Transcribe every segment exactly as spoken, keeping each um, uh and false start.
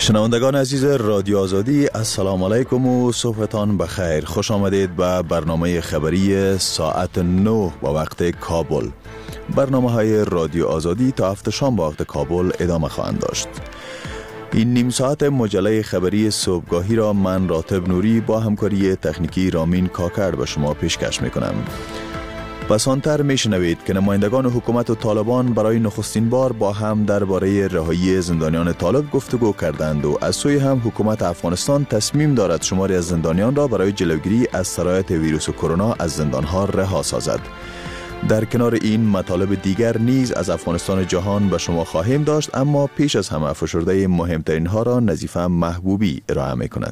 شنوندگان عزیز رادیو آزادی، السلام علیکم و صبحتان بخیر. خوش آمدید به برنامه خبری ساعت نه با وقت کابل. برنامه های رادیو آزادی تا هفت شام با وقت کابل ادامه خواهند داشت. این نیم ساعت مجله خبری صبحگاهی را من راتب نوری با همکاری تکنیکی رامین کاکر به شما پیشکش میکنم. پس آنتر میشنوید که نمایندگان حکومت و طالبان برای نخستین بار با هم درباره رهایی زندانیان طالب گفتگو کردند و از سوی هم حکومت افغانستان تصمیم دارد شماری از زندانیان را برای جلوگیری از سرایت ویروس کرونا از زندانها رها سازد. در کنار این مطالب دیگر نیز از افغانستان جهان به شما خواهیم داشت، اما پیش از همه فشرده مهمترین ها را نظیفه محبوبی ارائه می‌کند.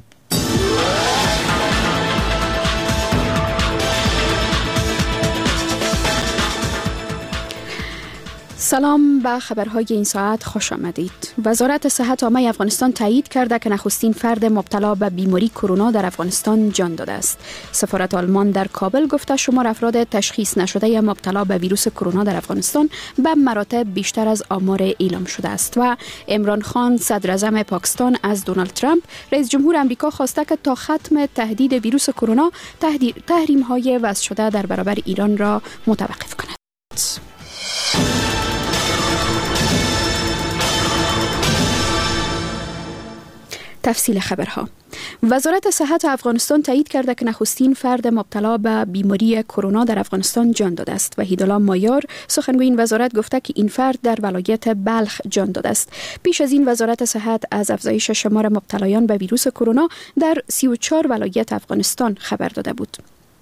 سلام، به خبرهای این ساعت خوش آمدید. وزارت صحت عامه افغانستان تایید کرده که نخستین فرد مبتلا به بیماری کرونا در افغانستان جان داده است. سفارت آلمان در کابل گفته شمار افراد تشخیص نشده مبتلا به ویروس کرونا در افغانستان به مراتب بیشتر از آمار اعلام شده است و عمران خان صدر اعظم پاکستان از دونالد ترامپ رئیس جمهور آمریکا خواسته که تا ختم تهدید ویروس کرونا تحریم های وضع شده در برابر ایران را متوقف کند. تفصیل خبرها. وزارت صحت افغانستان تایید کرده که نخستین فرد مبتلا به بیماری کرونا در افغانستان جان داده است و هیدالله مایار سخنگوی این وزارت گفته که این فرد در ولایت بلخ جان داده است. پیش از این وزارت صحت از افزایش شمار مبتلایان به ویروس کرونا در سی و چهار ولایت افغانستان خبر داده بود.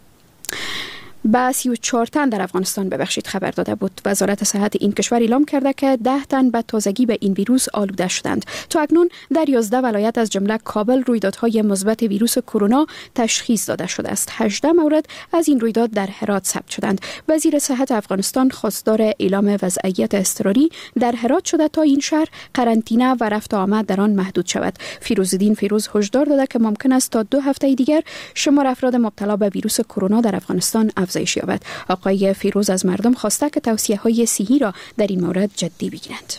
با سی و چهار تن در افغانستان ببخشید خبر داده بود. وزارت صحت این کشور اعلام کرده که ده تن به تازگی به این ویروس آلوده شدند. تا اکنون در یازده ولایت از جمله کابل رویدادهای مثبت ویروس کرونا تشخیص داده شده است. هجده مورد از این رویداد در هرات ثبت شدند. وزیر صحت افغانستان خواستار اعلام وضعیت اضطراری در هرات شده تا این شهر قرنطینه و رفت و آمد در آن محدود شود. فیروزالدین فیروز هشدار داده که ممکن است تا دو هفته دیگر شمار افراد مبتلا به ویروس کرونا در افغانستان افزایش یابد. آقای فیروز از مردم خواسته که توصیه‌های صحی را در این مورد جدی بگیرند.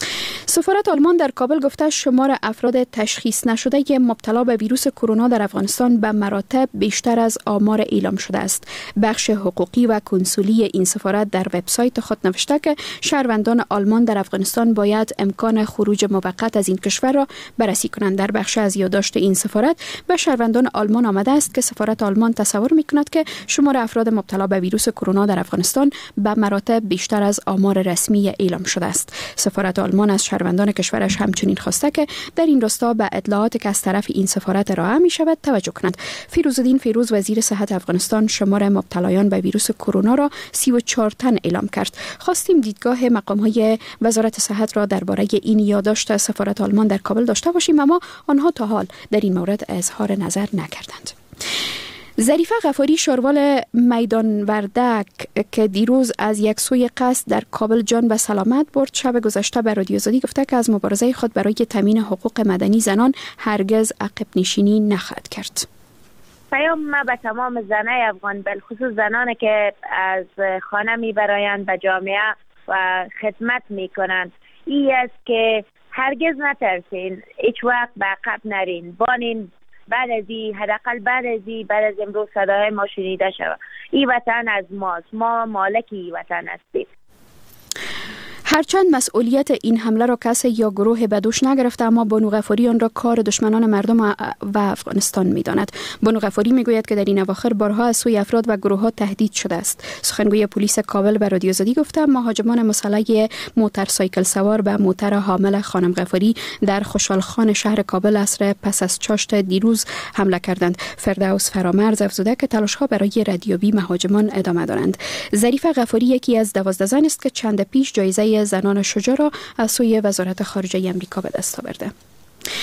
سفارت آلمان در کابل گفته شمار افراد تشخیص نشده مبتلا به ویروس کرونا در افغانستان به مراتب بیشتر از آمار اعلام شده است. بخش حقوقی و کنسولی این سفارت در وبسایت خود نوشته که شهروندان آلمان در افغانستان باید امکان خروج موقت از این کشور را بررسی کنند. در بخش از یادداشت این سفارت به شهروندان آلمان آمده است که سفارت آلمان تصور می‌کند که شمار افراد مبتلا به ویروس کرونا در افغانستان به مراتب بیشتر از آمار رسمی اعلام شده است. سفارت آلمان از شهروندان کشورش همچنین خواسته که در این راستا به اطلاعاتی که از طرف این سفارت ارائه می شود توجه کنند. فیروزالدین فیروز وزیر صحت افغانستان شمار مبتلایان به ویروس کرونا را سی و چهار تن اعلام کرد. خواستیم دیدگاه مقام‌های وزارت صحت را درباره این یادداشت سفارت آلمان در کابل داشته باشیم، اما آنها تا حال در این مورد اظهار نظر نکردند. ظریفه غفاری شاروال میدان وردک که دیروز از یک سوی قصد در کابل جان به سلامت برد، شب گذشته به رادیو آزادی گفته که از مبارزه خود برای تامین حقوق مدنی زنان هرگز عقب نشینی نخواهد کرد. پیام ما به تمام زنای افغان، بالخصوص زنانی که از خانه میبرایند به جامعه و خدمت میکنند، این است که هرگز نترسین، هیچ وقت به عقب نرین، بانین. بعد از این حداقل بعد از این بعد از امروز صدای ما شنیده شود. این وطن از ماست، ما مالک این وطن هستیم. هرچند مسئولیت این حمله را کسی یا گروه به دوش نگرفته، اما بانو غفاری آن را کار دشمنان مردم و افغانستان می‌داند. بانو غفاری میگوید که در این اواخر بارها از سوی افراد و گروه‌ها تهدید شده است. سخنگوی پلیس کابل به رادیو آزادی گفته مهاجمان مسلح موتورسایکل سوار به موتر حامل خانم غفاری در خوشحالخان شهر کابل عصر پس از چاشت دیروز حمله کردند. فردوس فرامرز افزوده که تلاش‌ها برای ردیابی مهاجمان ادامه دارند. ظریفه غفاری یکی از دوازده زن است که چند پیش جایزه زنان شجاع را از سوی وزارت خارجه آمریکا به دست آورده.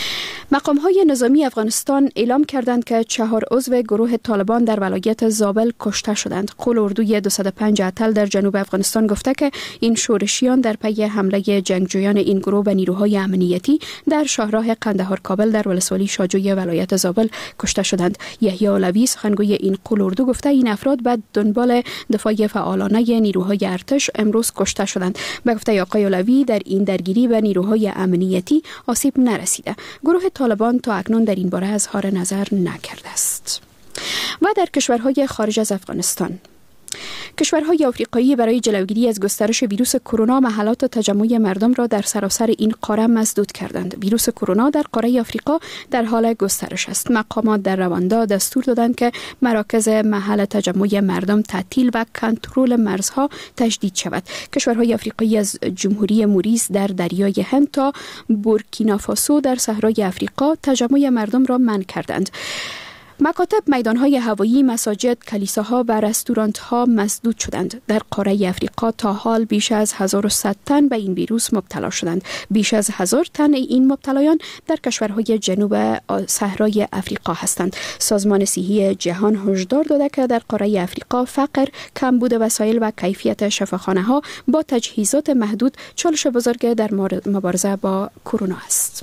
مقام‌های نظامی افغانستان اعلام کردند که چهار عضو گروه طالبان در ولایت زابل کشته شدند. قول اردوی دویست و پنج اتل در جنوب افغانستان گفته که این شورشیان در پی حمله جنگجویان این گروه به نیروهای امنیتی در شاهراه قندهار کابل در ولسوالی شاجوی ولایت زابل کشته شدند. یحیی علوی سخنگوی این قول اردو گفته این افراد به دنبال دفاع فعالانه نیروهای ارتش امروز کشته شدند. به گفته آقای علوی در این درگیری به نیروهای امنیتی آسیب نرسیده. گروه طالبان تا اکنون در این باره اظهار نظر نکرده است. و در کشورهای خارج از افغانستان، کشورهای آفریقایی برای جلوگیری از گسترش ویروس کرونا محلات تجمع مردم را در سراسر این قاره مسدود کردند. ویروس کرونا در قاره آفریقا در حال گسترش است. مقامات در رواندا دستور دادند که مراکز محل تجمع مردم تعطیل و کنترل مرزها تجدید شود. کشورهای آفریقایی از جمهوری موریس در دریای هند تا بورکینافاسو در صحرای آفریقا تجمع مردم را منع کردند. مکاتب، میدانهای هوایی، مساجد، کلیساها و رستورانتها مسدود شدند. در قاره افریقا تا حال بیش از هزار و صد تن به این ویروس مبتلا شدند. بیش از هزار تن این مبتلایان در کشورهای جنوب صحرای افریقا هستند. سازمان صحی جهان هشدار داده که در قاره افریقا فقر، کمبود وسایل و کیفیت شفاخانه‌ها با تجهیزات محدود چالش بزرگ در مبارزه با کرونا است.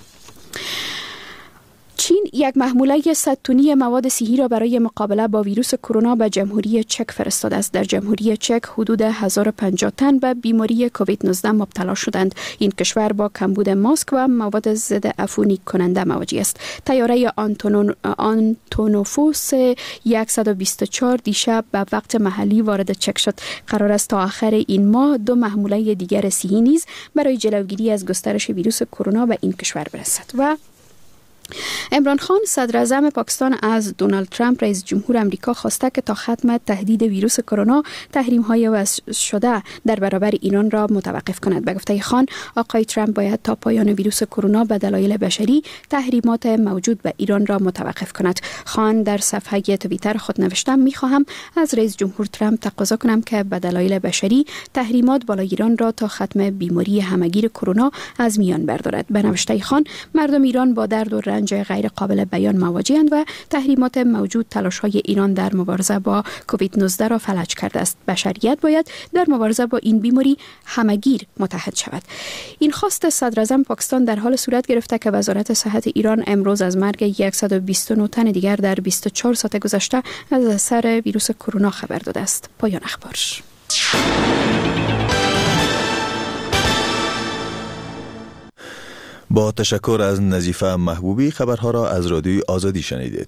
چین یک محموله صد تنی مواد صحی را برای مقابله با ویروس کرونا به جمهوری چک فرستاده است. در جمهوری چک حدود هزار و پنجاه تن به بیماری کووید نوزده مبتلا شدند. این کشور با کمبود ماسک و مواد ضد عفونی کننده مواجه است. طیاره آنتونون آنتونوفوس صد و بیست و چهار دیشب به وقت محلی وارد چک شد. قرار است تا آخر این ماه دو محموله دیگر صحی نیز برای جلوگیری از گسترش ویروس کرونا به این کشور برسد. و عمران خان صدر اعظم پاکستان از دونالد ترامپ رئیس جمهور امریکا خواسته که تا ختم تهدید ویروس کرونا تحریم‌های وضع شده در برابر ایران را متوقف کند. به گفته خان، آقای ترامپ باید تا پایان ویروس کرونا به دلایل بشری تحریمات موجود به ایران را متوقف کند. خان در صفحه توییتر خود نوشته: می‌خواهم از رئیس جمهور ترامپ تقاضا کنم که به دلایل بشری تحریمات بالای ایران را تا ختم بیماری همهگیر کرونا از میان بردارد. به نوشته خان، مردم ایران با درد و رنج غیر قابل بیان مواجه‌اند و تحریمات موجود تلاش‌های ایران در مبارزه با کووید نوزده را فلج کرده است. بشریت باید در مبارزه با این بیماری همگیر متحد شود. این خواست صدر اعظم پاکستان در حال صورت گرفته که وزارت صحت ایران امروز از مرگ صد و بیست و نه تن دیگر در بیست و چهار ساعت گذشته از اثر ویروس کرونا خبر داده است. پایان اخبار. با تشکر از نظیفه محبوبی، خبرها را از رادیوی آزادی شنیدید.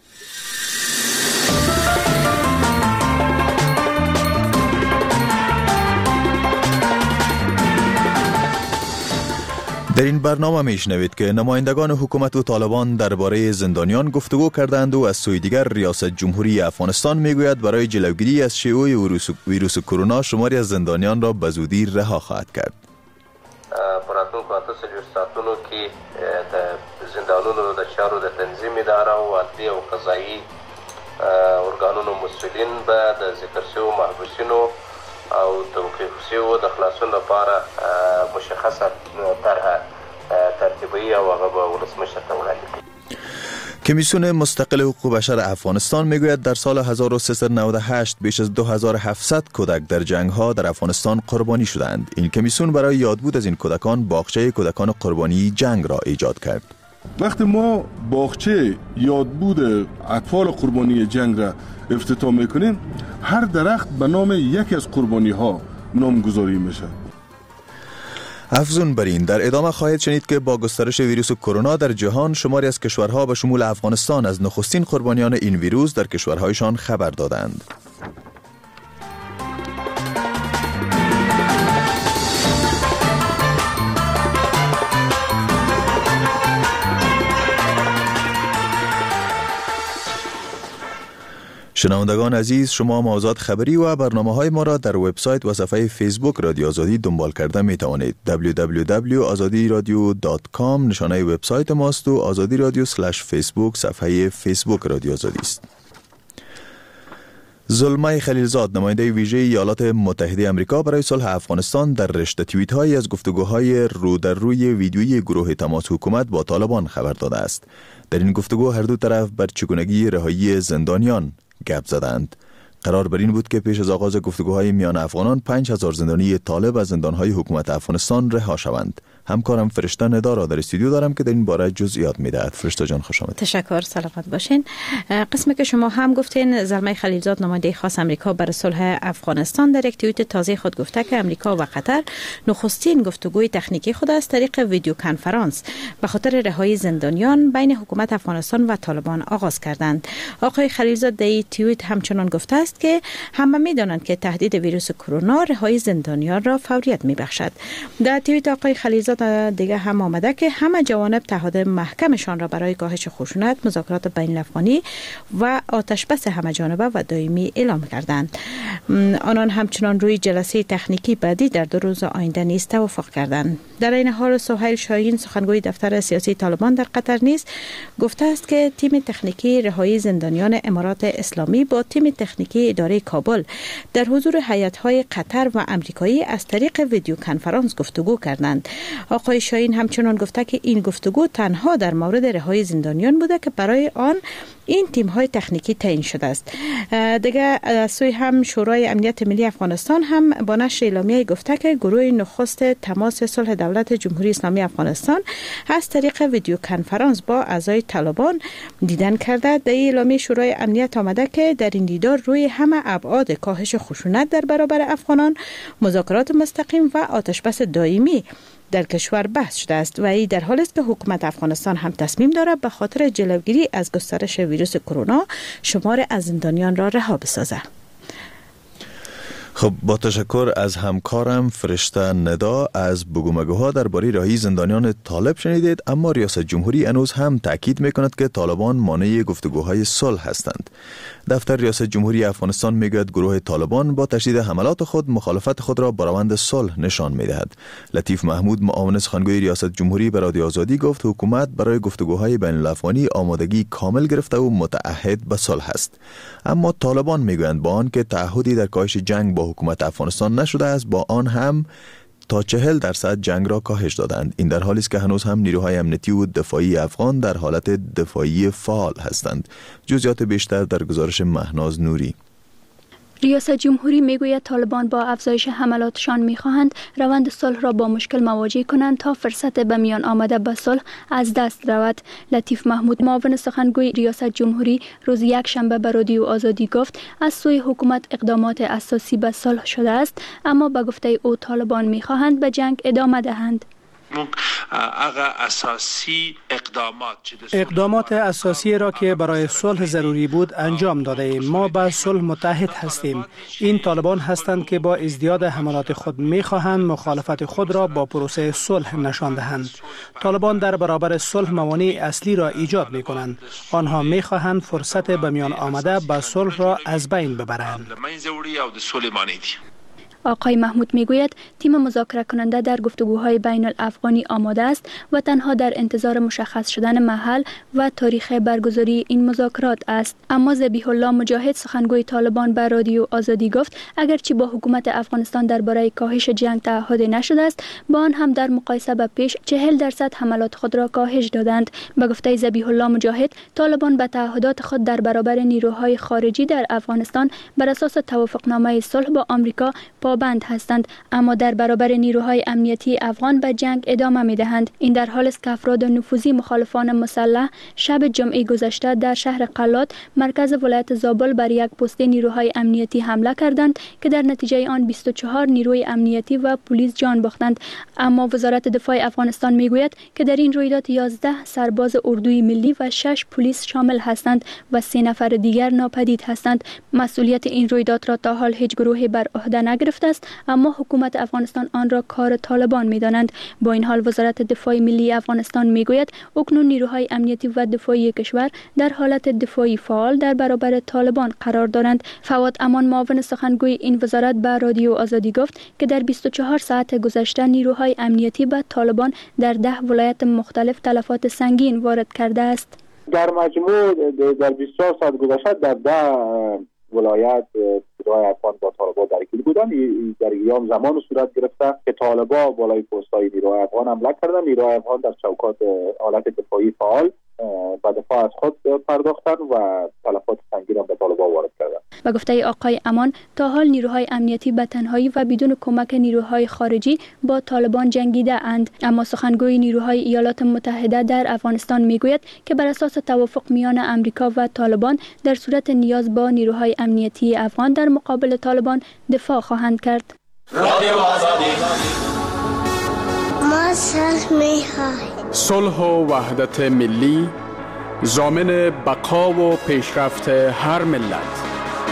در این برنامه میشنوید که نمایندگان حکومت و طالبان درباره زندانیان گفتگو کردند و از سوی دیگر ریاست جمهوری افغانستان میگوید برای جلوگیری از شیوع ویروس, ویروس کرونا شماری از زندانیان را به زودی رها خواهد کرد. پراتونکو اته څلوېښت ساعتونو کې د زندانونو د چارو د تنظیم اداره او عدلي او قضایي ارګانونو مسؤلین به د ذکر شویو محبوسینو او توقیف شویو د خلاصون لپاره مشخصه طرحه ترتیبوي او هغه به ولسمشر ته وړاندې کړي. کمیسیون مستقل حقوق بشر افغانستان میگوید در سال هزار و سیصد و نود و هشت بیش از دو هزار و هفتصد کودک در جنگ ها در افغانستان قربانی شدند. این کمیسیون برای یادبود از این کودکان باغچه کودکان قربانی جنگ را ایجاد کرد. وقتی ما باغچه یادبود اطفال قربانی جنگ را افتتاح میکنیم، هر درخت به نام یکی از قربانی ها نامگذاری میشه. افزون بر این در ادامه خواهید شنید که با گسترش ویروس کرونا در جهان شماری از کشورها به شمول افغانستان از نخستین قربانیان این ویروس در کشورهایشان خبر دادند. شنوندگان عزیز، شما موضوعات خبری و برنامه‌های ما را در وبسایت و صفحه فیسبوک رادیو آزادی دنبال کرده می توانید. دبلیو دبلیو دبلیو دات آزادی رادیو دات کام نشانه وبسایت ماست و آزادی رادیو اسلش فیسبوک صفحه فیسبوک رادیو آزادی است. زلمه خلیلزاد نماینده ویژه ایالات متحده آمریکا برای صلح افغانستان در رشته توییت هایی از گفتگوهای رو در روی ویدیویی گروه تماس حکومت با طالبان خبر داده است. در این گفتگو هر دو طرف بر چگونگی رهایی زندانیان گپ زدند. قرار بر این بود که پیش از آغاز گفتگوهای میان افغانان پنج هزار زندانی طالب از زندانهای حکومت افغانستان رها شوند. همکارم فرشته ندا را در استودیو دارم که در این باره جزئیات میدهد. فرشته جان خوش آمدید. تشکر، سلامت باشین. قسمی که شما هم گفتین زلمه خلیلزاد نماینده خاص امریکا برای صلح افغانستان در یک توییت تازه خود گفته که امریکا و قطر نخستین گفتگوی تکنیکی خود از طریق ویدیو کنفرانس به خاطر رهایی زندانیان بین حکومت افغانستان و طالبان آغاز کردند. آقای خلیلزاد در این توییت همچنان گفته است که همه می‌دانند که تهدید ویروس کرونا رهایی زندانیان را فوریت می‌بخشد. در توییت آقای خلیلزاد دیگه هم آمده که همه جوانب تعهد محکمشان را برای کاهش خشونت، مذاکرات بین الافغانی و آتش بس همه جانبه و دائمی اعلام کردند. آنان همچنان روی جلسه تکنیکی بعدی در دو روز آینده نیز توافق کردند. در این حال سهیل شاهین سخنگوی دفتر سیاسی طالبان در قطر نیز گفته است که تیم تکنیکی رهایی زندانیان امارات اسلامی با تیم تکنیکی اداره کابل در حضور هیئت‌های قطر و آمریکایی از طریق ویدیو کنفرانس گفتگو کردند. آقای شاهین همچنان گفته که این گفتگو تنها در مورد رهایی زندانیان بوده که برای آن این تیم های تکنیکی تعیین شده است. دیگه از سوی هم شورای امنیت ملی افغانستان هم با نشر اعلامیه گفته که گروه نخست تماس صلح دولت جمهوری اسلامی افغانستان از طریق ویدیو کنفرانس با اعضای طالبان دیدن کرده. در اعلامیه شورای امنیت آمده که در این دیدار روی همه ابعاد کاهش خشونت در برابر افغانان، مذاکرات مستقیم و آتشبس دائمی در کشور بحث شده است و این در حالی است که حکومت افغانستان هم تصمیم دارد به خاطر جلوگیری از گسترش ویروس کرونا شمار از زندانیان را رها بسازد. خب با تشکر از همکارم فرشته ندا. از بگومگوها درباره رهایی زندانیان طالب شنیدید، اما ریاست جمهوری هنوز هم تاکید میکند که طالبان مانع گفتگوهای صلح هستند. دفتر ریاست جمهوری افغانستان میگوید گروه طالبان با تشدید حملات خود مخالفت خود را با روند صلح نشان میدهد. لطیف محمود معاون سخنگوی ریاست جمهوری به رادیو آزادی گفت حکومت برای گفتگوهای بین الافغانی آمادگی کامل گرفته و متعهد به صلح است. اما طالبان میگویند با آن که تعهدی در کاهش جنگ با حکومت افغانستان نشده است، با آن هم تا چهل درصد جنگ را کاهش دادند. این در حالی است که هنوز هم نیروهای امنیتی و دفاعی افغان در حالت دفاعی فعال هستند. جزئیات بیشتر در گزارش مهناز نوری. ریاست جمهوری میگوید طالبان با افزایش حملاتشان میخواهند روند صلح را با مشکل مواجه کنند تا فرصت به میان آمده به صلح از دست رود. لطیف محمود معاون سخنگوی ریاست جمهوری روز یک شنبه به رادیو آزادی گفت از سوی حکومت اقدامات اساسی به صلح شده است، اما به گفته او طالبان میخواهند به جنگ ادامه دهند. اساسی اقدامات اقدامات اساسی را که برای صلح ضروری بود انجام داده ایم. ما به صلح متحد هستیم. این طالبان هستند که با ازدیاد حملات خود می‌خواهند مخالفت خود را با پروسه صلح نشان دهند. طالبان در برابر صلح موانع اصلی را ایجاد می‌کنند. آنها می‌خواهند فرصت به میان آمده به صلح را از بین ببرند. آقای محمود میگوید تیم مذاکره کننده در گفتگوهای بین الافغانی آماده است و تنها در انتظار مشخص شدن محل و تاریخ برگزاری این مذاکرات است. اما ذبیح الله مجاهد سخنگوی طالبان به رادیو آزادی گفت اگرچه با حکومت افغانستان درباره کاهش جنگ تعهد نشده است، با آن هم در مقایسه به پیش چهل درصد حملات خود را کاهش دادند. به گفته ذبیح الله مجاهد طالبان به تعهدات خود در برابر نیروهای خارجی در افغانستان بر اساس توافقنامه صلح با آمریکا پابند هستند، اما در برابر نیروهای امنیتی افغان به جنگ ادامه می‌دهند. این در حالی است که افراد نفوذی مخالفان مسلح شب جمعه گذشته در شهر قلات مرکز ولایت زابل بر یک پست نیروهای امنیتی حمله کردند که در نتیجه آن بیست و چهار نیروی امنیتی و پلیس جان باختند. اما وزارت دفاع افغانستان میگوید که در این رویداد یازده سرباز اردوی ملی و شش پلیس شامل هستند و سه نفر دیگر ناپدید هستند. مسئولیت این رویداد را تا حال هیچ گروهی بر عهده نگرفته است، اما حکومت افغانستان آن را کار طالبان می‌دانند. با این حال وزارت دفاع ملی افغانستان میگوید اکنون نیروهای امنیتی و دفاعی کشور در حالت دفاعی فعال در برابر طالبان قرار دارند. فواد امان معاون سخنگوی این وزارت به رادیو آزادی گفت که در بیست و چهار ساعت گذشته نیروهای امنیتی به طالبان در ده ولایت مختلف تلفات سنگین وارد کرده است. در مجموع در بیست و چهار ساعت گذشته در ده ولایت نیروهای افغان با طالبان درگیر بودن. در ایام زمان صورت گرفته که طالبان بالای پست‌های نیروهای افغان حمله کردن. نیروهای افغان در چوکات حالت دفاعی فعال به دفاع از خود پرداختن و تلفات سنگین به طالبان وارد کردن. و گفته آقای امان تا حال نیروهای امنیتی به تنهایی و بدون کمک نیروهای خارجی با طالبان جنگیده اند، اما سخنگوی نیروهای ایالات متحده در افغانستان میگوید که بر اساس توافق میان امریکا و طالبان در صورت نیاز با نیروهای امنیتی افغان در مقابل طالبان دفاع خواهند کرد. رادیو آزادی ما صلح و وحدت ملی ضامن بقا و پیشرفت هر ملت.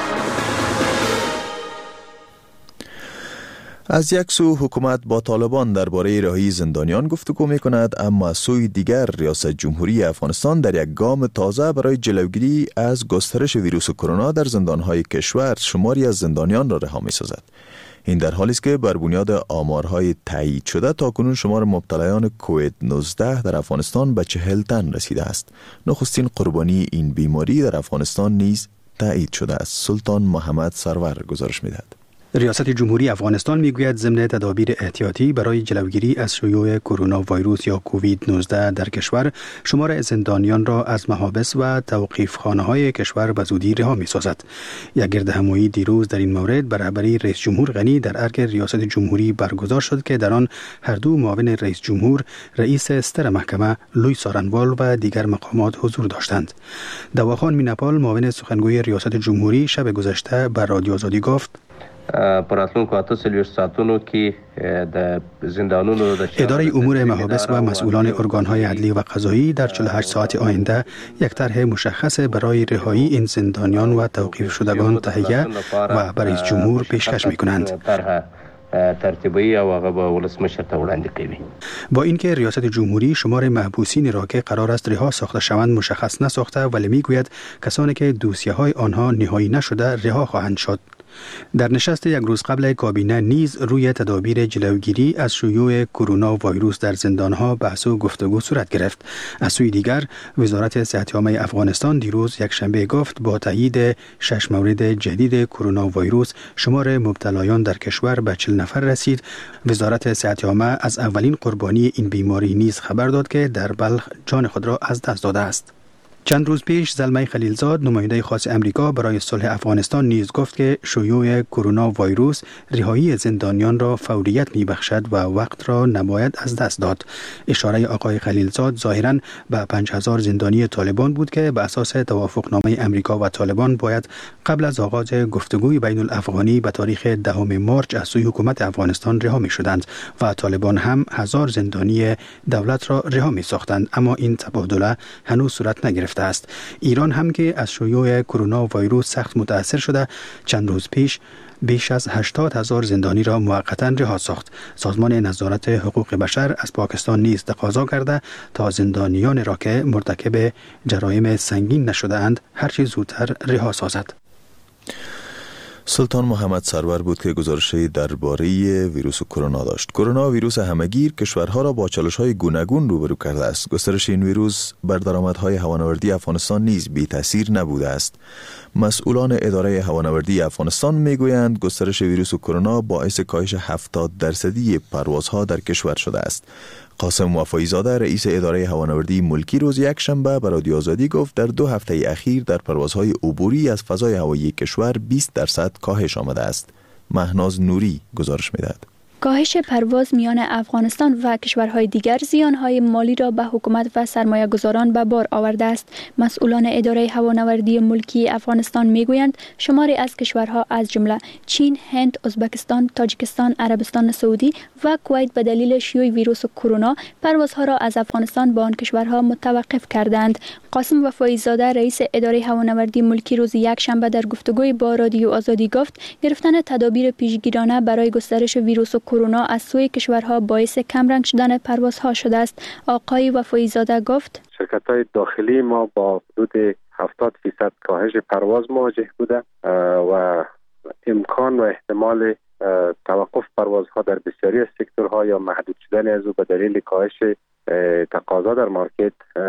از یک سو حکومت با طالبان درباره رهایی زندانیان گفتگو می کند، اما از سوی دیگر ریاست جمهوری افغانستان در یک گام تازه برای جلوگیری از گسترش ویروس کرونا در زندانهای کشور شماری از زندانیان را رها می سازد. این در حالی است که بر بنیاد آمارهای تایید شده تاکنون شمار مبتلایان کووید نوزده در افغانستان به چهل تن رسیده است. نخستین قربانی این بیماری در افغانستان نیز تایید شده است. سلطان محمد سرور گزارش می‌دهد. ریاست جمهوری افغانستان میگوید ضمن تدابیر احتیاطی برای جلوگیری از شیوع کرونا ویروس یا کووید نوزده در کشور شمار زندانیان را از محابس و توقیفخانه‌های کشور به زودی رها می‌سازد. یک گردهمایی دیروز در این مورد بر رهبری رئیس جمهور غنی در ارگ ریاست جمهوری برگزار شد که در آن هر دو معاون رئیس جمهور، رئیس ستر محکمه لوی سارنوال و دیگر مقامات حضور داشتند. دواخان میناپال معاون سخنگوی ریاست جمهوری شب گذشته بر رادیو آزادی گفت پراتلونکو اته سلویش ساعتونو که د زندانونو د اداره امور محابس و مسئولان ارگانهای عدلی و قضایی در چهل و هشت ساعت آینده یک طرح مشخص برای رهایی این زندانیان و توقیف شدگان تهیه و برای رئیس جمهور پیشکش می‌کنند. ترتیبی او هغه به ولسمشر ته وړاندې کوي. با اینکه ریاست جمهوری شمار محبوسین را که قرار است رها ساخته شوند مشخص نساخته، ولی میگوید کسانی که دوسیه‌های آنها نهایی نشده رها خواهند شد. در نشست یک روز قبل کابینه نیز روی تدابیر جلوگیری از شیوع کرونا ویروس در زندانها بحث و گفتگو صورت گرفت. از سوی دیگر وزارت صحت عامه افغانستان دیروز یک شنبه گفت با تایید شش مورد جدید کرونا ویروس شمار مبتلایان در کشور به چهل نفر رسید. وزارت صحت عامه از اولین قربانی این بیماری نیز خبر داد که در بلخ جان خود را از دست داده است. چند روز پیش زلمه خلیلزاد نماینده خاص امریکا برای صلح افغانستان نیز گفت که شیوع کرونا ویروس رهایی زندانیان را فوریت می‌بخشد و وقت را نباید از دست داد. اشاره آقای خلیلزاد ظاهراً به پنج هزار زندانی طالبان بود که به اساس توافقنامه امریکا و طالبان باید قبل از آغاز گفتگوی بین الافغانی به تاریخ دهم مارس از سوی حکومت افغانستان رها می‌شدند و طالبان هم هزار زندانی دولت را رها می‌ساختند، اما این تبادله هنوز صورت نگرفته است. ایران هم که از شیوع کرونا ویروس سخت متاثر شده چند روز پیش بیش از هشتاد هزار زندانی را موقتا رها ساخت. سازمان نظارت حقوق بشر از پاکستان نیز تقاضا کرده تا زندانیان را که مرتکب جرایم سنگین نشده اند هر چه زودتر رها سازد. سلطان محمد سرور بود که گزارشی درباره ویروس کرونا داشت. کرونا ویروس همهگیر کشورها را با چالش‌های گوناگون روبرو کرده است. گسترش این ویروس بر درآمدهای هوانوردی افغانستان نیز بی تاثیر نبوده است. مسئولان اداره هوانوردی افغانستان میگویند گسترش ویروس کرونا باعث کاهش هفتاد درصدی پروازها در کشور شده است. قاسم وفایی زاده رئیس اداره هوانوردی ملکی روز یک شنبه به رادیو آزادی گفت در دو هفته اخیر در پروازهای عبوری از فضای هوایی کشور بیست درصد کاهش آمده است. مهناز نوری گزارش می‌دهد. کاهش پرواز میان افغانستان و کشورهای دیگر زیانهای مالی را به حکومت و سرمایه گذاران به بار آورده است. مسئولان اداره هوانوردی ملکی افغانستان میگویند شماری از کشورها از جمله چین، هند، ازبکستان، تاجیکستان، عربستان سعودی و کویت به دلیل شیوع ویروس کرونا پروازها را از افغانستان به آن کشورها متوقف کردند. قاسم وفایی زاده رئیس اداره هوانوردی ملکی روز یک شنبه در گفتگوی با رادیو آزادی گفت گرفتن تدابیر پیشگیرانه برای گسترش ویروس کرونا از سوی کشورها باعث کمرنگ شدن پروازها شده است. آقای وفایی زاده گفت شرکت‌های داخلی ما با حدود هفتاد درصد کاهش پرواز مواجه بوده و امکان و احتمال توقف پروازها در بسیاری از سکتورها یا محدود شدن از او به دلیل کاهش تقاضا در مارکت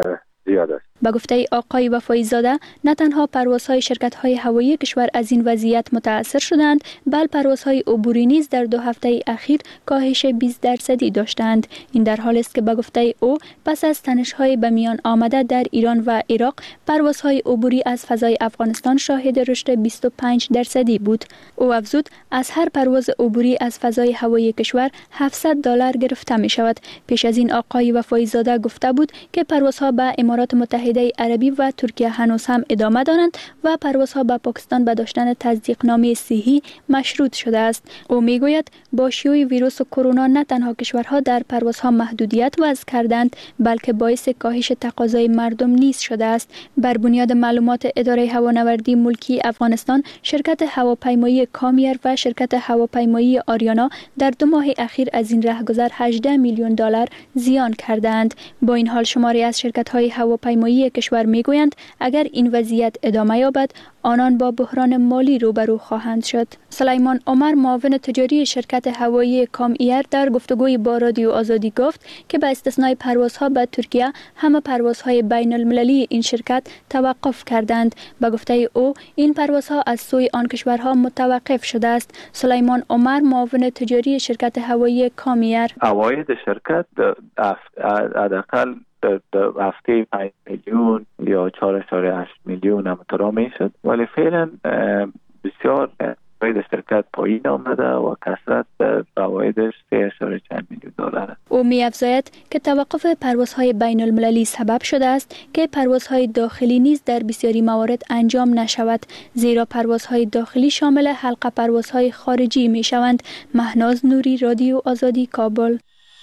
زیاد است. با گفته آقای وفایی زاده، نه تنها پروازهای شرکت‌های هوایی کشور از این وضعیت متاثر شدند، بل پروازهای عبوری نیز در دو هفته اخیر کاهش بیست درصدی داشتند. این در حالی است که با گفته او پس از تنش‌های به میان آمده در ایران و عراق، پروازهای عبوری از فضای افغانستان شاهد رشد بیست و پنج درصدی بود. او افزود از هر پرواز عبوری از فضای هوایی کشور هفتصد دلار گرفته می شود. پیش از این آقای وفایی زاده گفته بود که پروازها به امارات متحده عربی و ترکیه هنوز هم ادامه دارند و پروازها به پاکستان به داشتن تصدیقنامه صحی مشروط شده است. او میگوید با شیوع ویروس کرونا نه تنها کشورها در پروازها محدودیت وضع کردند، بلکه باعث کاهش تقاضای مردم نیز شده است. بر بنیاد معلومات اداره هوانوردی ملکی افغانستان، شرکت هواپیمایی کامیر و شرکت هواپیمایی آریانا در دو ماه اخیر از این رهگذر هجده میلیون دلار زیان کردند. با این حال شماری از شرکت‌های هواپیمایی کشور میگویند اگر این وضعیت ادامه یابد آنان با بحران مالی روبرو خواهند شد. سلیمان عمر، معاون تجاری شرکت هوایی کام ایر، در گفتگوی با رادیو آزادی گفت که به استثنای پروازها به ترکیه همه پروازهای بین المللی این شرکت توقف کردند. به گفته او این پروازها از سوی آن کشورها متوقف شده است. سلیمان عمر، معاون تجاری شرکت هوایی کام ایر: عواید شرکت حداقل در هفته پنج میلیون یا چهار اشاره هشت میلیون هم ترا میشد، ولی فعلا بسیار عواید شرکت پایین آمده و کسرت عوایدش سه اشاره چند میلیون دلار. او می افزاید که توقف پروازهای بین المللی سبب شده است که پروازهای داخلی نیز در بسیاری موارد انجام نشود، زیرا پروازهای داخلی شامل حلقه پروازهای خارجی می شوند. مهناز نوری، رادیو آزادی، کابل.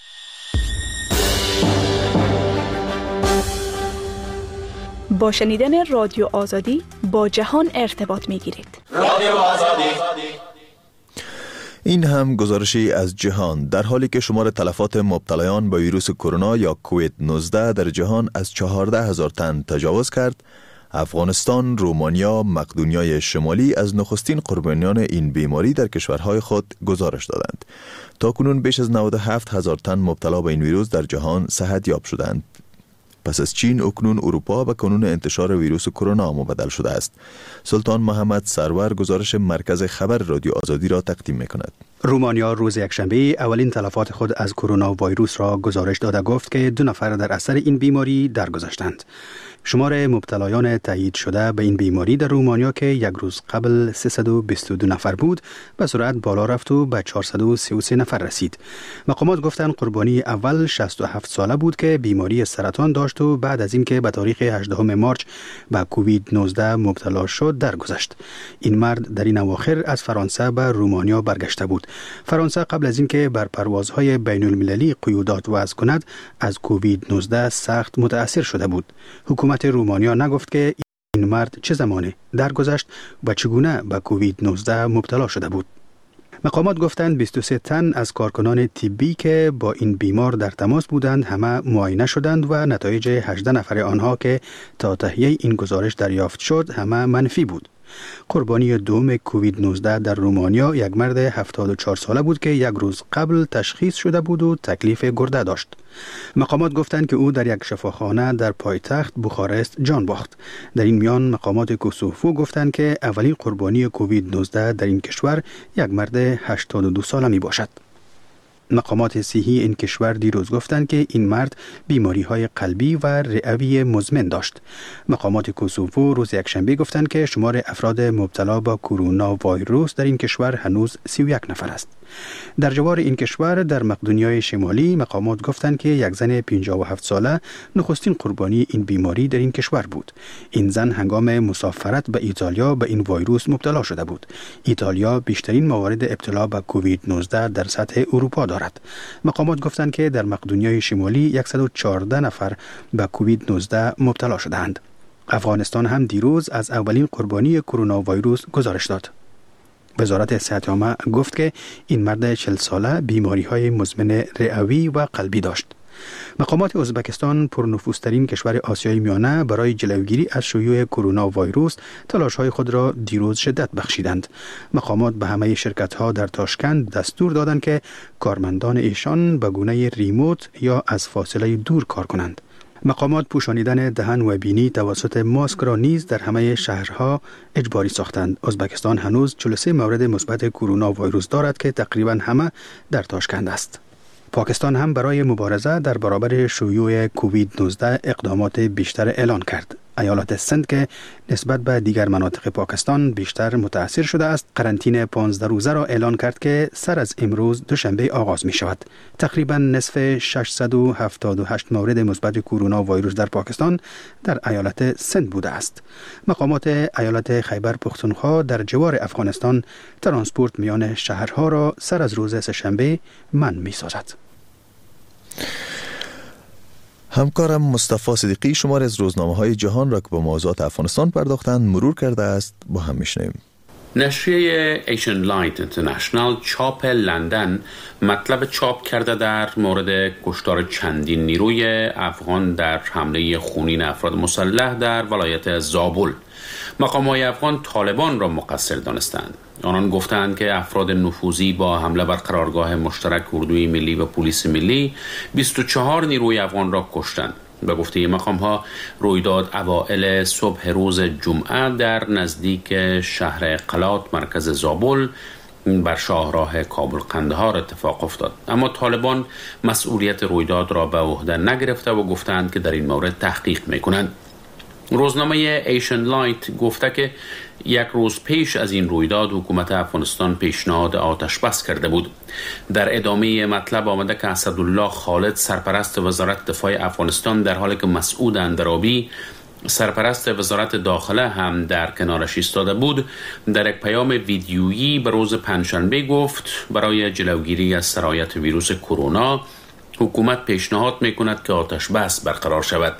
با شنیدن رادیو آزادی با جهان ارتباط می گیرید. رادیو آزادی. این هم گزارشی از جهان. در حالی که شمار تلفات مبتلایان به ویروس کرونا یا کووید نوزده در جهان از چهارده هزار تن تجاوز کرد، افغانستان، رومانیا، مقدونیای شمالی از نخستین قربانیان این بیماری در کشورهای خود گزارش دادند. تا کنون بیش از نود و هفت هزار تن مبتلا به این ویروس در جهان صحت یاب شدند. پس از چین، اکنون اروپا به کانون انتشار ویروس کرونا مبدل شده است. سلطان محمد سرور گزارش مرکز خبر رادیو آزادی را تقدیم می‌کند. رومانیا روز یکشنبه اولین تلفات خود از کرونا ویروس را گزارش داده گفت که دو نفر در اثر این بیماری درگذشتند. شمار مبتلایان تایید شده به این بیماری در رومانیا که یک روز قبل سیصد و بیست و دو نفر بود، به سرعت بالا رفت و به چهارصد و سی و سه نفر رسید. مقامات گفتند قربانی اول شصت و هفت ساله بود که بیماری سرطان داشت و بعد از اینکه به تاریخ هجدهم مارس به کووید نوزده مبتلا شد درگذشت. این مرد در این اواخر از فرانسه به رومانیا برگشته بود. فرانسه قبل از اینکه بر پروازهای بین المللی قیودات وضع کند، از کووید نوزده سخت متاثر شده بود. حکومت رومانیا نگفت که این مرد چه زمانی درگذشت و چگونه به کووید نوزده مبتلا شده بود. مقامات گفتند بیست و سه تن از کارکنان طبی که با این بیمار در تماس بودند همه معاینه شدند و نتایج هجده نفر آنها که تا تهیه این گزارش دریافت شد همه منفی بود. قربانی دوم کووید نوزده در رومانیا یک مرد هفتاد و چهار ساله بود که یک روز قبل تشخیص شده بود و تکلیف گرده داشت. مقامات گفتند که او در یک شفاخانه در پایتخت بوخارست جان باخت. در این میان مقامات کوسوفو گفتند که اولین قربانی کووید نوزده در این کشور یک مرد هشتاد و دو ساله می باشد. مقامات صحی این کشور دیروز گفتند که این مرد بیماری های قلبی و رئوی مزمن داشت. مقامات کوسوفو روز یکشنبه گفتند که شمار افراد مبتلا با کرونا ویروس در این کشور هنوز سی و یک نفر است. در جوار این کشور در مقدونیای شمالی مقامات گفتند که یک زن پنجاه و هفت ساله نخستین قربانی این بیماری در این کشور بود. این زن هنگام مسافرت به ایتالیا به این ویروس مبتلا شده بود. ایتالیا بیشترین موارد ابتلا به کووید نوزده در سطح اروپا دارد. مقامات گفتند که در مقدونیای شمالی صد و چهارده نفر به کووید نوزده مبتلا شدند. افغانستان هم دیروز از اولین قربانی کرونا ویروس گزارش داد. وزارت صحت عامه گفت که این مرد چهل ساله بیماری های مزمن رئوی و قلبی داشت. مقامات ازبکستان، پرنفوذترین کشور آسیای میانه، برای جلوگیری از شیوع کرونا ویروس تلاش‌های خود را دیروز شدت بخشیدند. مقامات به همه شرکت‌ها در تاشکند دستور دادند که کارمندان ایشان به گونه ریموت یا از فاصله دور کار کنند. مقامات پوشانیدن دهن و بینی توسط ماسک را نیز در همه شهرها اجباری ساختند. ازبکستان هنوز چهل و سه مورد مثبت کرونا ویروس دارد که تقریبا همه در تاشکند است. پاکستان هم برای مبارزه در برابر شیوع کووید نوزده اقدامات بیشتر اعلان کرد. ایالت سند که نسبت به دیگر مناطق پاکستان بیشتر متاثر شده است، قرنطینه پانزده روزه را اعلان کرد که سر از امروز دوشنبه آغاز می شود. تقریبا نصف ششصد و هفتاد و هشت مورد مثبت کرونا ویروس در پاکستان در ایالت سند بوده است. مقامات ایالت خیبر پختونخوا در جوار افغانستان ترانسپورت میان شهرها را سر از روز سه‌شنبه منع می سازد. همکارم مصطفی صدیقی شماری از روزنامه‌های جهان را که به موضوعات افغانستان پرداختند مرور کرده است. با هم میشنویم. نشریه ایشن لایت اینترنشنال چاپ لندن مطلب چاپ کرده در مورد کشتار چندین نیروی افغان در حمله خونین افراد مسلح در ولایت زابل. مقامات افغان طالبان را مقصر دانستند. آنان گفتند که افراد نفوذی با حمله بر قرارگاه مشترک اردوی ملی و پلیس ملی بیست و چهار نیروی افغان را کشتند. به گفته مقام‌ها رویداد اوائل صبح روز جمعه در نزدیک شهر قلات مرکز زابل بر شاهراه کابل قندهار اتفاق افتاد، اما طالبان مسئولیت رویداد را به عهده نگرفته و گفتند که در این مورد تحقیق می‌کنند. روزنامه ایشن لایت گفته که یک روز پیش از این رویداد حکومت افغانستان پیشنهاد آتش بس کرده بود. در ادامه مطلب آمده که اسدالله خالد سرپرست وزارت دفاع افغانستان در حالی که مسعود اندرابی سرپرست وزارت داخله هم در کنارش ایستاده بود در یک پیام ویدیویی به روز پنجشنبه گفت برای جلوگیری از سرایت ویروس کرونا حکومت پیشنهاد میکند که آتش بس برقرار شود.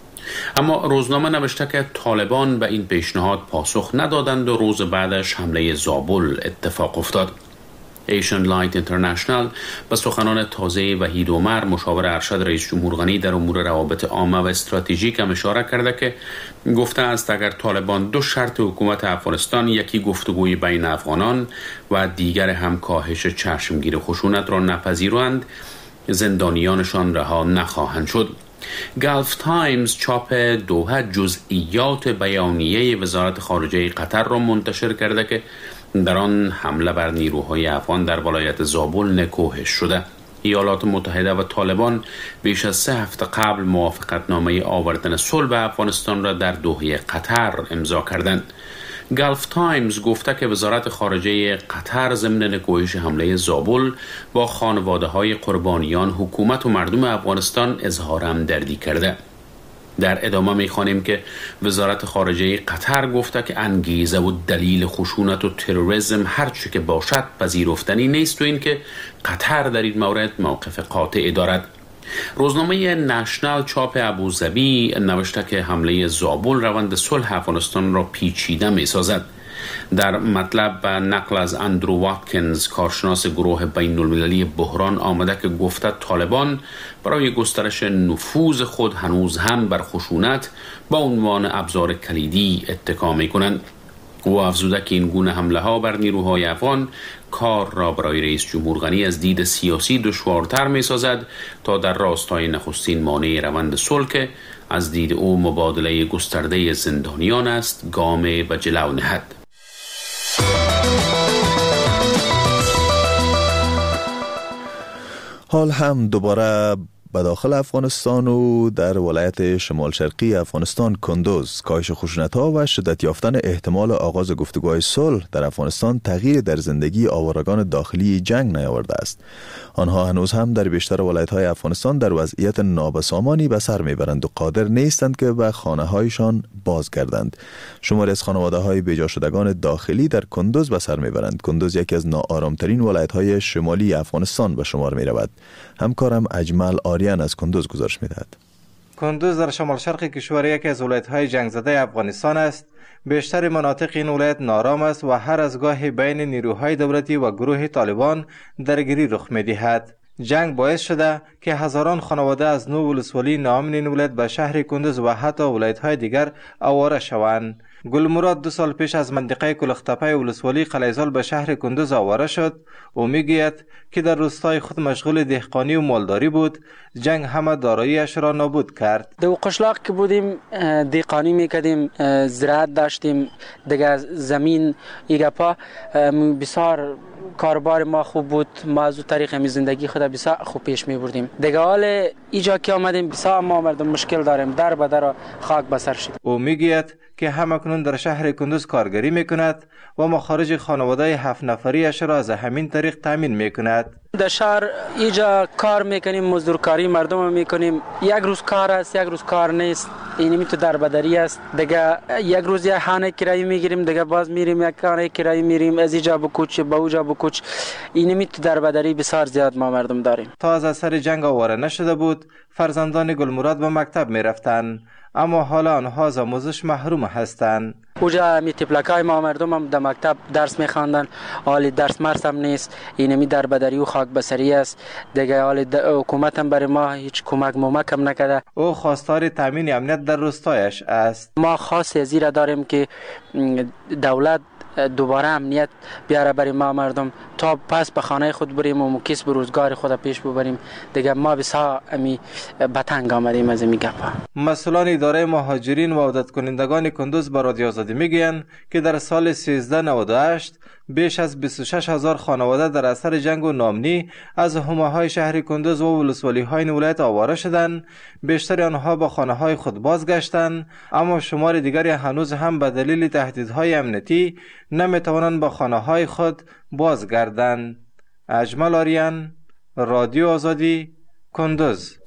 اما روزنامه نوشته که طالبان به این پیشنهاد پاسخ ندادند و روز بعدش حمله زابل اتفاق افتاد. ایشن لایت اینترنشنال به سخنان تازه وحید عمر مشاور ارشد رئیس جمهور غنی در امور روابط عامه و استراتژیک هم اشاره کرده که گفته است اگر طالبان دو شرط حکومت افغانستان، یکی گفتگوی بین افغانان و دیگر هم کاهش چشمگیر خشونت را نپذیرند، زندانیانشان رها نخواهند شد. گلف تایمز چاپ دوحه جزئیات بیانیه وزارت خارجه قطر را منتشر کرده که در آن حمله بر نیروهای افغان در ولایت زابل نکوهش شده. ایالات متحده و طالبان بیش از سه هفته قبل موافقتنامه آوردن صلح به افغانستان را در دوحه قطر امضا کردند. گلف تایمز گفته که وزارت خارجه قطر ضمن نکوهش حمله زابل با خانواده‌های قربانیان حکومت و مردم افغانستان اظهار همدردی کرده. در ادامه می‌خوانیم که وزارت خارجه قطر گفته که انگیزه و دلیل خشونت و تروریسم هر چه که باشد پذیرفتنی نیست و این که قطر در این مورد موقف قاطع دارد. روزنامه نشنال چاپ ابوظبی نوشته که حمله زابل روند صلح افغانستان را پیچیده می‌سازد. در مطلب به نقل از اندرو واتکینز کارشناس گروه بین المللی بحران آمده که گفته طالبان برای گسترش نفوذ خود هنوز هم بر خشونت با عنوان ابزار کلیدی اتکا می‌کنند. او افزوده که این گونه حمله ها بر نیروهای افغان کار را برای رئیس جمهور غنی از دید سیاسی دشوارتر می سازد تا در راستای نخستین مانع روند صلح که از دید او مبادله گسترده زندانیان است گام به جلو نهد. حال هم دوباره به داخل افغانستان و در ولایت شمال شرقی افغانستان کندوز کاهش خشونت‌ها و شدت یافتن احتمال آغاز گفتگوهای صلح در افغانستان تغییر در زندگی آوارگان داخلی جنگ نیاورده است. آنها هنوز هم در بیشتر ولایت‌های افغانستان در وضعیت نابسامانی به سر میبرند و قادر نیستند که به خانه‌هایشان بازگردند. شماری از خانواده‌های بیجا شدگان داخلی در کندوز به سر میبرند. کندوز یکی از ناآرام‌ترین ولایت‌های شمالی افغانستان به شمار میرود. همکارم اجمل آریان از کندوز گزارش میدهد. کندوز در شمال شرق کشور یکی از ولایت‌های جنگ زده افغانستان است. بیشتر مناطق این ولایت نارام است و هر از گاهی بین نیروهای دولتی و گروه طالبان درگیری رخ می‌دهد. جنگ باعث شده که هزاران خانواده از نو ولسوالی نام این ولایت به شهر کندوز و حتی ولایت‌های دیگر آواره شوند. گلمراد دو سال پیش از منطقه کلختپه ولسوالی قلیزال به شهر کندوز آواره شد و میگوید که در روستای خود مشغول دهقانی و مالداری بود. جنگ همه داراییش را نابود کرد. در قشلاق که بودیم دهقانی میکردیم، زراعت داشتیم، دیگه زمین ایگپا بسیار کاربار ما خوب بود. ما از طریق می زندگی خود بسیار خوب پیش می بردیم. دیگه حال اینجا که آمدیم بسیار ما مردم مشکل داریم، در به در خاک بسر شد. او میگوید که همکنون در شهر کندوز کارگری میکند و مخارج خانواده هفت نفریش را از همین طریق تامین میکند. در شهر اینجا کار میکنیم، مزدورکاری مردم میکنیم. یک روز کار است، یک روز کار نیست. این می تو در بدری است. دیگه یک روز یک خانه کرایه میگیریم، دیگه باز میریم یک خانه کرایه میریم، از اینجا به کوچ به اونجا به کوچ. این می تو در بدری بسیار زیاد ما مردم داریم. تا از اثر جنگ آواره نشده بود، فرزندان گلمراد به مکتب میرفتند، اما حالا آنها از آموزش محروم هستند. اوجا می تپلکای ما مردم هم در مکتب درس میخواندن، حال درس مرس هم نیست. این می در بدری و خاک بسری است. دیگه حال حکومت هم برای ما هیچ کمک ممک هم نکرده. او خواستار تامین امنیت در روستایش است. ما خاص ازیره داریم که دولت دوباره امنیت بیاره برای ما مردم، تا پس به خانه خود بریم و کسب روزگار خود پیش ببریم. دیگه ما بسیار امی بتنگ آمدیم از این گپا. مسئولان اداره مهاجرین و عودت کنندگان کندوز به رادیو آزادی میگویند که در سال سیزده نود و هشت بیش از بیست و شش هزار خانواده در اثر جنگ و ناامنی از حومه‌های شهر کندوز و ولسوالی‌های این ولایت آواره شدند. بیشتر آنها به خانه‌های خود بازگشتند، اما شمار دیگری هنوز هم به دلیل تهدیدهای امنیتی نمیتوانند به خانه‌های خود بازگردند. اجمل آریان، رادیو آزادی، کندوز.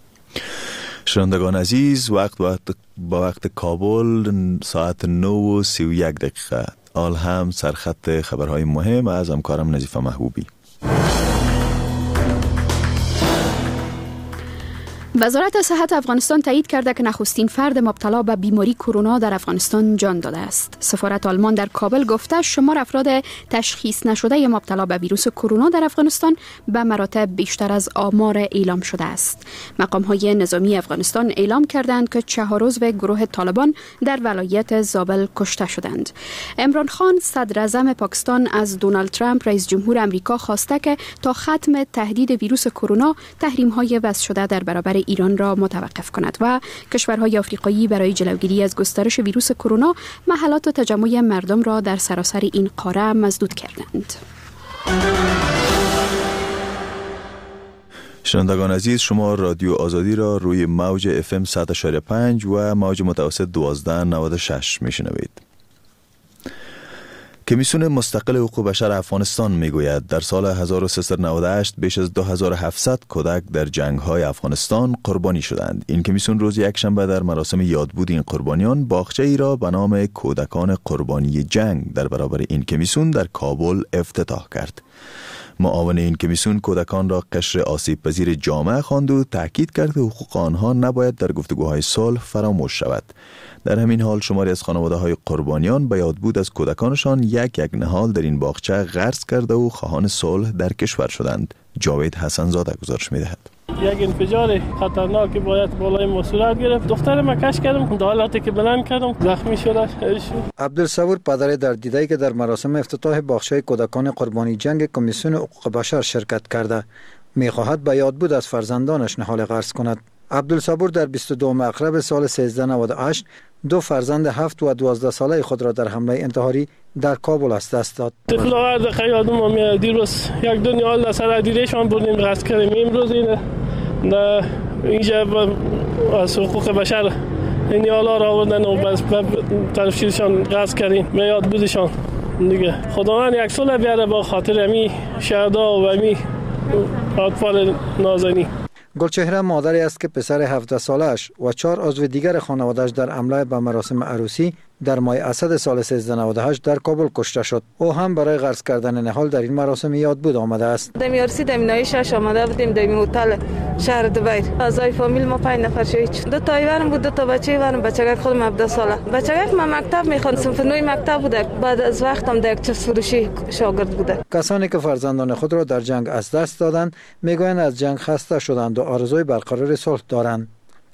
شنوندگان عزیز، وقت وقت با وقت کابل ساعت نه و سی و یک دقیقه. آل هم سرخط خبرهای مهم از همکارم نظیفه محبوبی. وزارت صحت افغانستان تایید کرده که نخستین فرد مبتلا به بیماری کرونا در افغانستان جان داده است. سفارت آلمان در کابل گفته شمار افراد تشخیص نشده مبتلا به ویروس کرونا در افغانستان به مراتب بیشتر از آمار اعلام شده است. مقام‌های نظامی افغانستان اعلام کردند که چهار عضو گروه طالبان در ولایت زابل کشته شدند. عمران خان صدر اعظم پاکستان از دونالد ترامپ رئیس جمهور آمریکا خواسته که تا ختم تهدید ویروس کرونا تحریم‌های وضع شده در برابر ایران را متوقف کند و کشورهای آفریقایی برای جلوگیری از گسترش ویروس کرونا محلات و تجمع مردم را در سراسر این قاره مسدود کردند. شنوندگان عزیز، شما رادیو آزادی را روی موج اف ام صد و شش و پنج و موج متوسط دوازده نود و شش میشنوید. کمیسیون مستقل حقوق بشر افغانستان میگوید در سال هزار و سیصد و نود و هشت بیش از دو هزار و هفتصد کودک در جنگ‌های افغانستان قربانی شدند. این کمیسیون روز یکشنبه در مراسم یادبود این قربانیان باغچه‌ای را به نام کودکان قربانی جنگ در برابر این کمیسیون در کابل افتتاح کرد. معاون این کمیسیون کودکان را قشر آسیب پذیر جامعه خواند و تاکید کرد که حقوق آنها نباید در گفتگوهای صلح فراموش شود. در همین حال شماری از خانواده‌های قربانیان به یادبود از کودکانشان یک یک نهال در این باغچه غرس کرده و خواهان صلح در کشور شدند. جاوید حسن زاده گزارش می‌دهد. یک انفجار خطرناک باید بالای ما صورت گرفت. دختر ما کش کردم، حالاتی که بلند کردم زخمی شده. عبدالصبور پدر در دیداری که در مراسم افتتاح باغچه کودکان قربانی جنگ کمیسیون حقوق بشر شرکت کرده می‌خواهد به یادبود از فرزندانش نهال غرس کند. عبدالصبور در بیست و دوم اکتبر سال سیزده نود و هشت دو فرزند هفت و دوازده ساله خود را در حمله انتحاری در کابل از دست داد. تفلا در خیادم میاد دیروز یک دنیا در سر دیرشان بردیم غرس کردیم. امروز این اینجا از حقوق بشر این حالا را آوردن و بس طرفشیرشان غرس کردیم به یاد بودشان دیگه. خداوند یک صلح بیاره با خاطر امی شهدا و امی اطفال نازنی. گلچهره مادری است که پسر هفده سالش و چهار عضو دیگر خانواده‌اش در حمله به مراسم عروسی در ماه اسد سال سیزده نود و هشت در کابل کشته شد. او هم برای غرس کردن نهال در این مراسم یادبود آمده است. دمی عروسی دمی نای شش آمده بودیم دمی هتل شهر دبی. اعضای فامیل ما پنج نفر شدیم. دو تا ایوان بود، دو تا بچه وارم، بچگک خودم هفده ساله. بچگک ما مکتب میخوان صنف نوی مکتب بوده. بعد از وقتم در چس فروشی شاگرد بوده. کسانی که فرزندان خود را در جنگ از دست دادند میگویند از جنگ خسته شدند و آرزوی برقراری صلح دارند.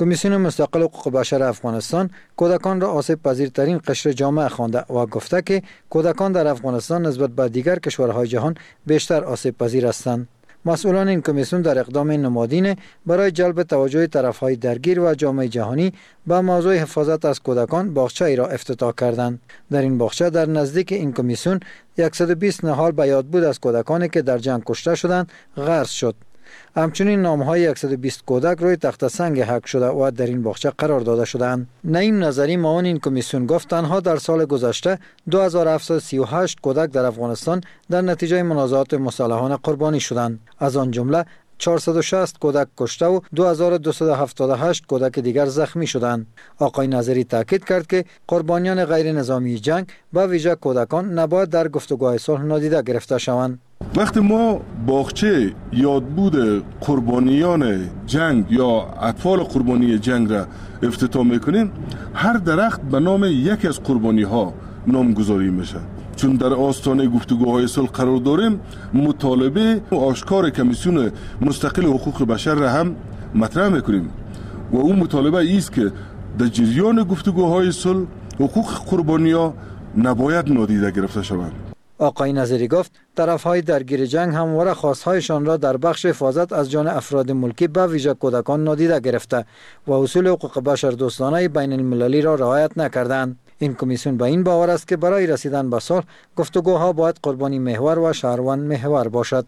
کمیسیون مستقل حقوق بشر افغانستان کودکان را آسیب پذیرترین قشر جامعه خوانده و گفته که کودکان در افغانستان نسبت به دیگر کشورهای جهان بیشتر آسیب پذیر هستند. مسئولان این کمیسیون در اقدام نمادینه برای جلب توجه طرفهای درگیر و جامعه جهانی به موضوع حفاظت از کودکان باغچه‌ای را افتتاح کردند. در این باغچه در نزدیک این کمیسیون صد و بیست نهال به یاد بود از کودکانی که در جنگ کشته شدند غرس شد. همچنین نامهای صد و بیست کودک روی تخت سنگ حک شده و در این باغچه قرار داده شدند. نعیم نظری معاون این کمیسیون گفت تنها در سال گذشته دو هزار و هفتصد و سی و هشت کودک در افغانستان در نتیجه منازعات مسلحانه قربانی شدند. از آن جمله چهارصد و شصت کودک کشته و دو هزار و دویست و هفتاد و هشت کودک دیگر زخمی شدند. آقای نظری تاکید کرد که قربانیان غیر نظامی جنگ به ویژه کودکان نباید در گفتگوهای صلح نادیده گرفته شوند. وقتی ما باغچه یادبود قربانیان جنگ یا اطفال قربانی جنگ را افتتاح میکنیم، هر درخت به نام یکی از قربانی ها نامگذاری میشه. چون در آستانه گفتگوهای صلح قرار داریم، مطالبه و آشکار کمیسیون مستقل حقوق بشر را هم مطرح میکنیم و اون مطالبه ایست که در جریان گفتگوهای صلح حقوق قربانی‌ها نباید نادیده گرفته شوند. آقای نظری گفت طرفهای درگیر جنگ همواره خواستهایشان را در بخش حفاظت از جان افراد ملکی به ویژه کودکان نادیده گرفته و اصول حقوق بشر دوستانه بین المللی را رعایت نکردند. این کمیسیون به این باور است که برای رسیدن به صلح گفتگوها باید قربانی محور و شهروند محور باشد.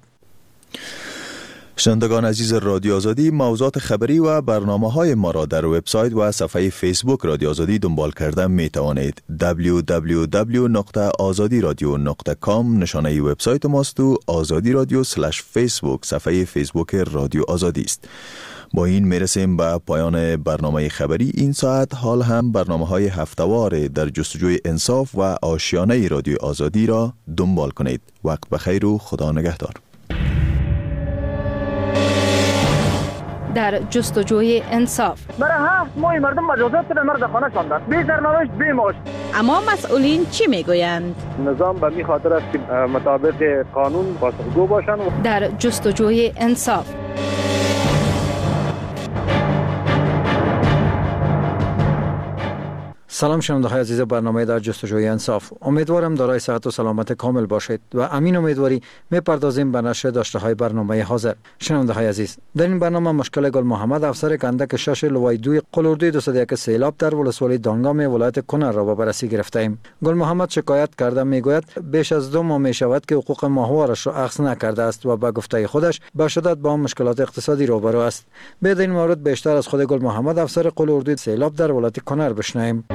شنوندگان عزیز رادیو آزادی، موضوعات خبری و برنامه‌های ما را در وبسایت و صفحه فیسبوک رادیو آزادی دنبال کرده می توانید. دبلیو دبلیو دبلیو نقطه آزادی رادیو نقطه کام نشانه وبسایت ماست و آزادی رادیو سلش فیسبوک صفحه فیسبوک رادیو آزادی است. با این میرسیم به پایان برنامه خبری این ساعت. حال هم برنامه‌های هفته‌وار در جستجوی انصاف و آشیانه رادیو آزادی را دنبال کنید. وقت بخیر و خدا نگهدار. در جستجوی انصاف برای هفت ماه مردم مجازات به مرد خانه شاندن، بی سرنوشت بی معاش. اما مسئولین چی میگویند؟ نظام به می خاطر است که مطابق قانون پاسخگو باشند. در جستجوی انصاف سلام شنونده‌های عزیز برنامه در جستجوی انصاف. امیدوارم دارای صحت و سلامت کامل باشید و امین امیدواری میپردازیم به نشر داشته‌های برنامه حاضر. شنونده‌های عزیز، در این برنامه مشکل گل محمد افسر کندک شش لوای دوی قلوردوی دویست و یک سیلاب در ولسوالی دانگام ولایت کنر را به بررسی گرفته‌ایم. گل محمد شکایت کرده میگوید بیش از دو ماه میشود که حقوق ماهوارش را اخذ نکرده است و به گفته خودش به شدت با مشکلات اقتصادی روبرو است. به این مورد بیشتر از خود گل محمد افسر قلوردوی سیلاب در ولایت کنر بشنویم.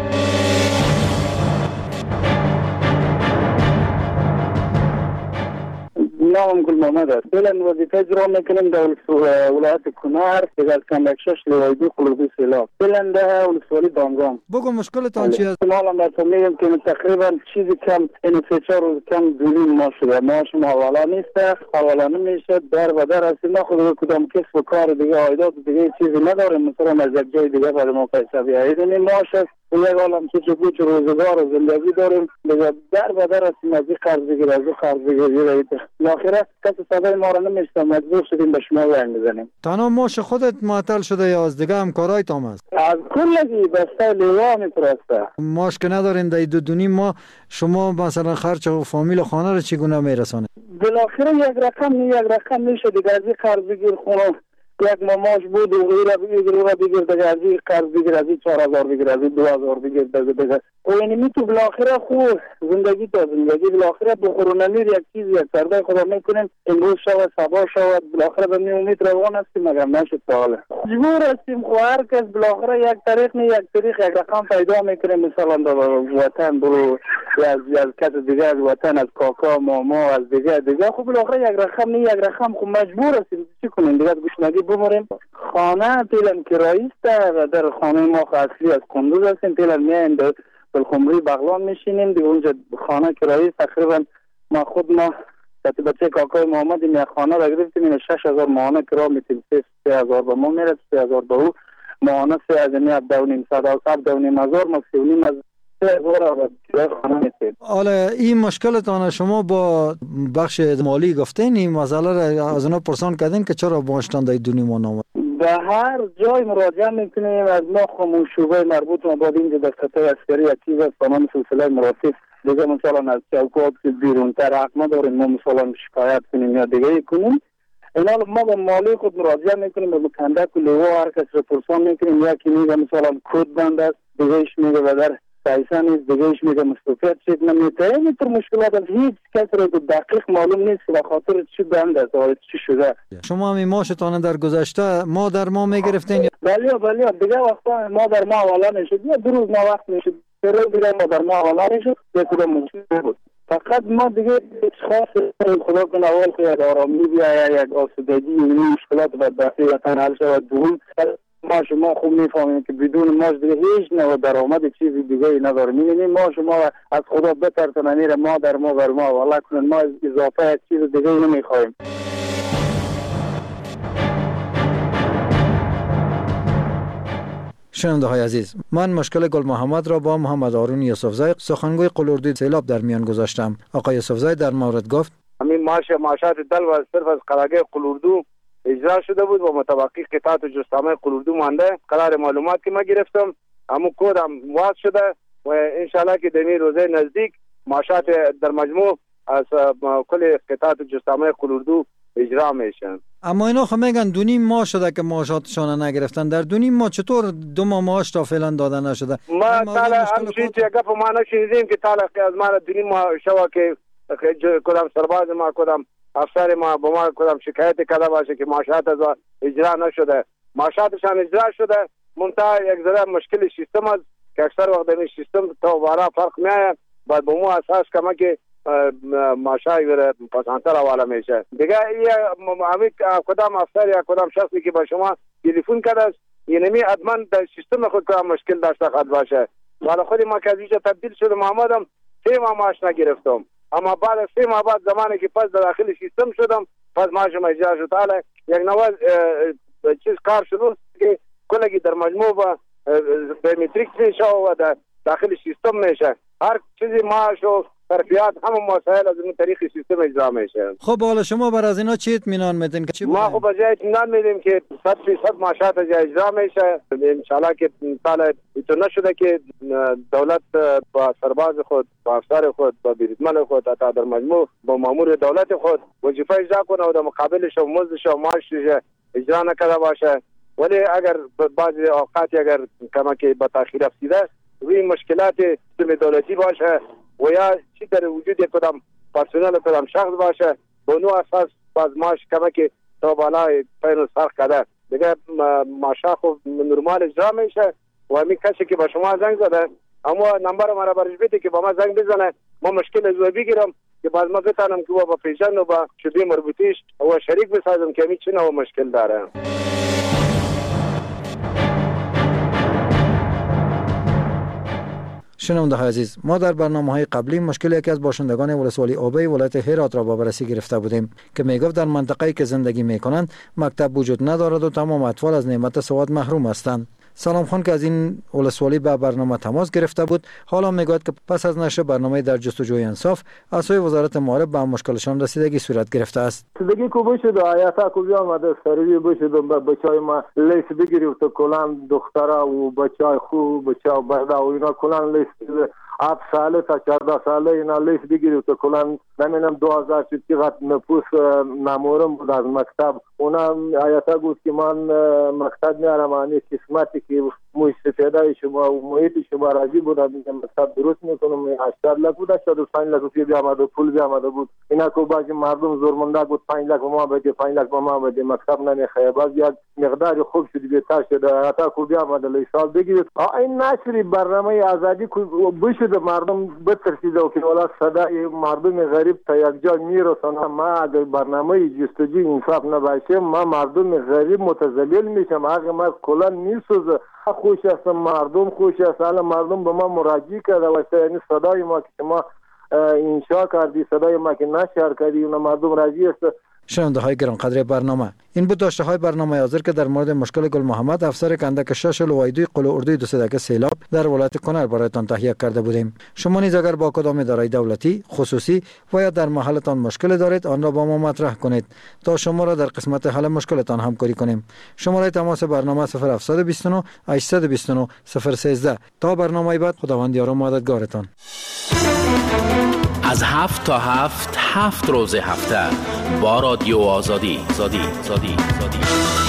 نام گل محمد است. فعلا وظیفه اجرا میکنیم در ولایت کنر از کندکشش لوایدو قلوردوی سیلاب. فعلا در ولسوالی دانگام. بگو مشکلتان چی است؟ ما الان براتون میگم که تقریبا چیزی کم این سه چهار روز کم دونیم ما شده. ماش ما حوالا نیست، حوالا نمیشه. در و در هستیم. ما خود کدام کسب و کار دیگه عایدات دیگه چیزی نداریم. مثلا از یک جای دیگه برای ما پیسه بیایید. ماش است. یک عالم که چه کوچ روزگار و زندگی داریم. دیگه در و در هستیم. از این قرض بگیر از این قرض بگیر. آخره کسی صدای ما را نمیشتم، مجبور شدیم به شما زنگ بزنیم. تنها ماش خودت معطل شده یا از دیگه همکارای تام است؟ از کلگی بسته لیوا میپرسته. ماش که ندارین در دو دونی ما شما مثلا خرچ و فامیل و خانه را چگونه میرسانه؟ بالاخره یک رقم یک رقم میشه دیگه. از این قرض بگیر خونه یک ماماش بود و غیره بگیر و بگیر دیگه از این قرض بگیر از این چهار هزار بگیر از این دو هزار بگیر دیگه دیگه و یعنی می تو بالاخره خوب زندگی تا زندگی بالاخره بخورون میر یک چیز یک سرده خدا میکنیم امروز شود سبا شود بالاخره به می امید روان هستیم مگر نشد سواله مجبور هستیم خو هر کس بالاخره یک طریق نه یک طریق یک رقم پیدا میکنیم مثلا در وطن برو از از کس دیگه از وطن از کاکا ماما از دیگه دیگه خب بالاخره یک رقم نه یک رقم خب مجبور هستیم چی کنیم دیگه گوشنگی بموریم. خانه پیلن کرایی است و در خانه ما اصلی از کندوز هستیم. پیلن میایم در بلخمری بغلان میشینیم دیگه اونجا خانه کرایی تقریبا ما خود ما بچه بچه کاکای محمد این خانه را گرفتیم این شش هزار ماهانه کرا میتیم سه هزار به ما میرد سه هزار به او ماهانه سه از این عبده و نیم صد عبده و نیم هزار ما سی و نیم از حالا این مشکلتان شما با بخش مالی گفتین این مسئله را از اونا پرسان کردین که چرا باشتان دای دونی ما نامد؟ به هر جای مراجعه میکنیم. از ما خمون شعبه مربوط ما بعد اینجا دفتر عسکری اکتیو است، تمام سلسله مراتب دیگه مثلا از چوکات که بیرونتر حق نداریم ما مثلا شکایت کنیم یا دیگه کنیم. اینا ما به مالی خود مراجعه میکنیم، به کندک و لیوا هر کس رو پرسان میکنیم. یکی میگه مثلا کود بند است، دیگهش میگه بدر پیسه نیست، دیگهش میگه مستوفیت شد نمیته. اینطور مشکلات از هیچ کس رو دقیق معلوم نیست که بخاطر چی بند است و چی شده. شما می ماشتان در گذشته ما در ما میگرفتین؟ بله بله دیگه وقتا ما در ما حواله نشد یا دو روز ما وقت نشد، سه روز دیگه ما در ما حواله نشد. یک کدام مشکل بود. فقط ما دیگه خاص خدا کنه اول که یک آرامی بیا یا یک آسودگی این مشکلات و داخلی وطن حل شود. دوم ما شما خوب میفهمیم که بدون ماش دیگه هیچ نوع درآمد چیزی دیگه نداریم. می‌بینیم ما شما از خدا بترسن میره ما در ما بر ما والله کنن ما اضافه چیز دیگه نمیخوایم. شنونده های عزیز، من مشکل گل محمد را با محمد هارون یوسفزای سخنگوی قلوردی سیلاب در میان گذاشتم. آقای یوسفزای در مورد گفت همین معاش معاشات دل و صرف از قرارداد قلوردو اجرا شده بود و متوقع قطعات جستمه قلوردو مانده. قرار معلومات که ما گرفتم همون کدام واضح شده و ان شاء الله که در این روزه نزدیک معاشات در مجموع از کل قطعات جستمه قلوردو اجرا میشن. اما اینا خب میگن دو نیم ماه شده که معاشاتشان نگرفتن. در دو نیم ماه چطور دو ماه معاش تا فعلا داده نشده؟ ما تعالی همچین که گپ ما نشنیدیم که تعالی از ما دو نیم ماه شوا که کدام سرباز ما کدام افسر ما با ما کدام شکایت کرده باشه که معاشات از اجرا نشده. معاشاتشان اجرا شده منتها یک ذره مشکل سیستم است که اکثر وقت این سیستم تا بارا فرق میاد بعد به مو اساس کما که معاشای ور پسانتر حواله میشه. دیگه همین کدام افسر یا کدام شخصی که با شما تلفن کرده یعنی ادمن در سیستم خود کدام مشکل داشته خود باشه. حالا خود ما که از اینجا تبدیل شده محمدم سه ماه معاش نگرفتم، اما بعد از سه ماه بعد زمانی که پس داخل سیستم شدم پس معاشم اجرا شد. حالا یک نوع چیز کار شروع که کلگی در مجموع با بیومتریک میشه و در داخل سیستم میشه. هر چیزی معاش و ترفیعات همون مسائل از این طریق سیستم اجرا میشه. خب حالا شما بر از اینا چی اطمینان میدین که چی ما خب از اطمینان میدیم که صد درصد معاشات اجرا میشه. ان شاء الله که سال تو نشده که دولت با سرباز خود با افسر خود با بیرمل خود تا در مجموع با مامور دولت خود وظیفه اجرا کنه و در مقابلش و مزدش و معاشش اجرا نکرده باشه. ولی اگر بعضی اوقات اگر کما که با تاخیر رسیده روی مشکلات سیستم دولتی باشه و یا چی در وجود کدام پرسنل کدام شخص باشه به نوع اساس باز ماش کما که تا بالای پایین سرخ کرده دیگه ماشا خوب نرمال اجرا میشه. و همین کسی که با شما زنگ زده اما نمبر مرا برش بده که با ما زنگ بزنه ما مشکل از او بگیرم که بعد ما بتانم که با پیژن و با شده مربوطیش و شریک بسازم که همین چی نوع مشکل داره. شنونده های عزیز، ما در برنامه های قبلی مشکل یکی از باشندگان ولسوالی اوبی ولایت هرات را با بررسی گرفته بودیم که میگفت در منطقه‌ای که زندگی میکنند مکتب وجود ندارد و تمام اطفال از نعمت سواد محروم هستند. سلام خان که از این ولسوالی به برنامه تماس گرفته بود حالا میگوید که پس از نشر برنامه در جستجوی انصاف از سوی وزارت معارف به مشکلشان رسیدگی صورت گرفته است. دیگه کو بشه آیاتا کو بیا آمده سروی بشه به بچای ما لیس بگیریم تو کلان دخترا و بچای خوب بچا بردا و اینا کلان لیس آب ساله تا چهارده ساله اینا لیس بگیریم تو کلان نمیدونم دو هزار چقدر نفوس مامورم بود از مکتب اونا آیاتا گفت که من مکتب میارم آنی قسمتی که موی سفیده شما و محیط شما راضی بود میگم مکتب درست میکنم هشتاد لک بود هشتاد و پنج لک روپیه بیامده پول بیامده بود اینا که بعضی مردم زورمنده بود پنج لک ما بده پنج لک ما بده مکتب نمیخواد باز یک مقدار خوب شد بهتر شده حتی کو بیامده لیسال بگیرید این نشری برنامه آزادی کو بشه مردم بترسیده و که ولا صدای مردم غریب تا یک جا میرسونه. ما اگر برنامه جستجوی انصاف نباشه ما مردم غریب متذلل میشم. اگه ما کلا میسوزه خوش است مردم خوش است حالا مردم به ما مراجعه کرده و یعنی صدای ما که ما انشا کردی صدای ما که نشر کردی اون مردم راضی است شنونده های گرانقدر برنامه، این بود داشته های برنامه حاضر که در مورد مشکل گل محمد افسر کندک شش لوایدوی قلعه اردوی دو سدک سیلاب در ولایت کنر برایتان تهیه کرده بودیم. شما نیز اگر با کدام اداره دولتی، خصوصی و یا در محلتان مشکل دارید آن را با ما مطرح کنید تا شما را در قسمت حل مشکلتان همکاری کنیم. شماره تماس برنامه صفر هفت دو نه هشت دو نه صفر یک سه. تا برنامه بعد، خداوند یار و مددگارتان. از هفت تا هفت هفت روز هفته با رادیو آزادی زادی زادی زادی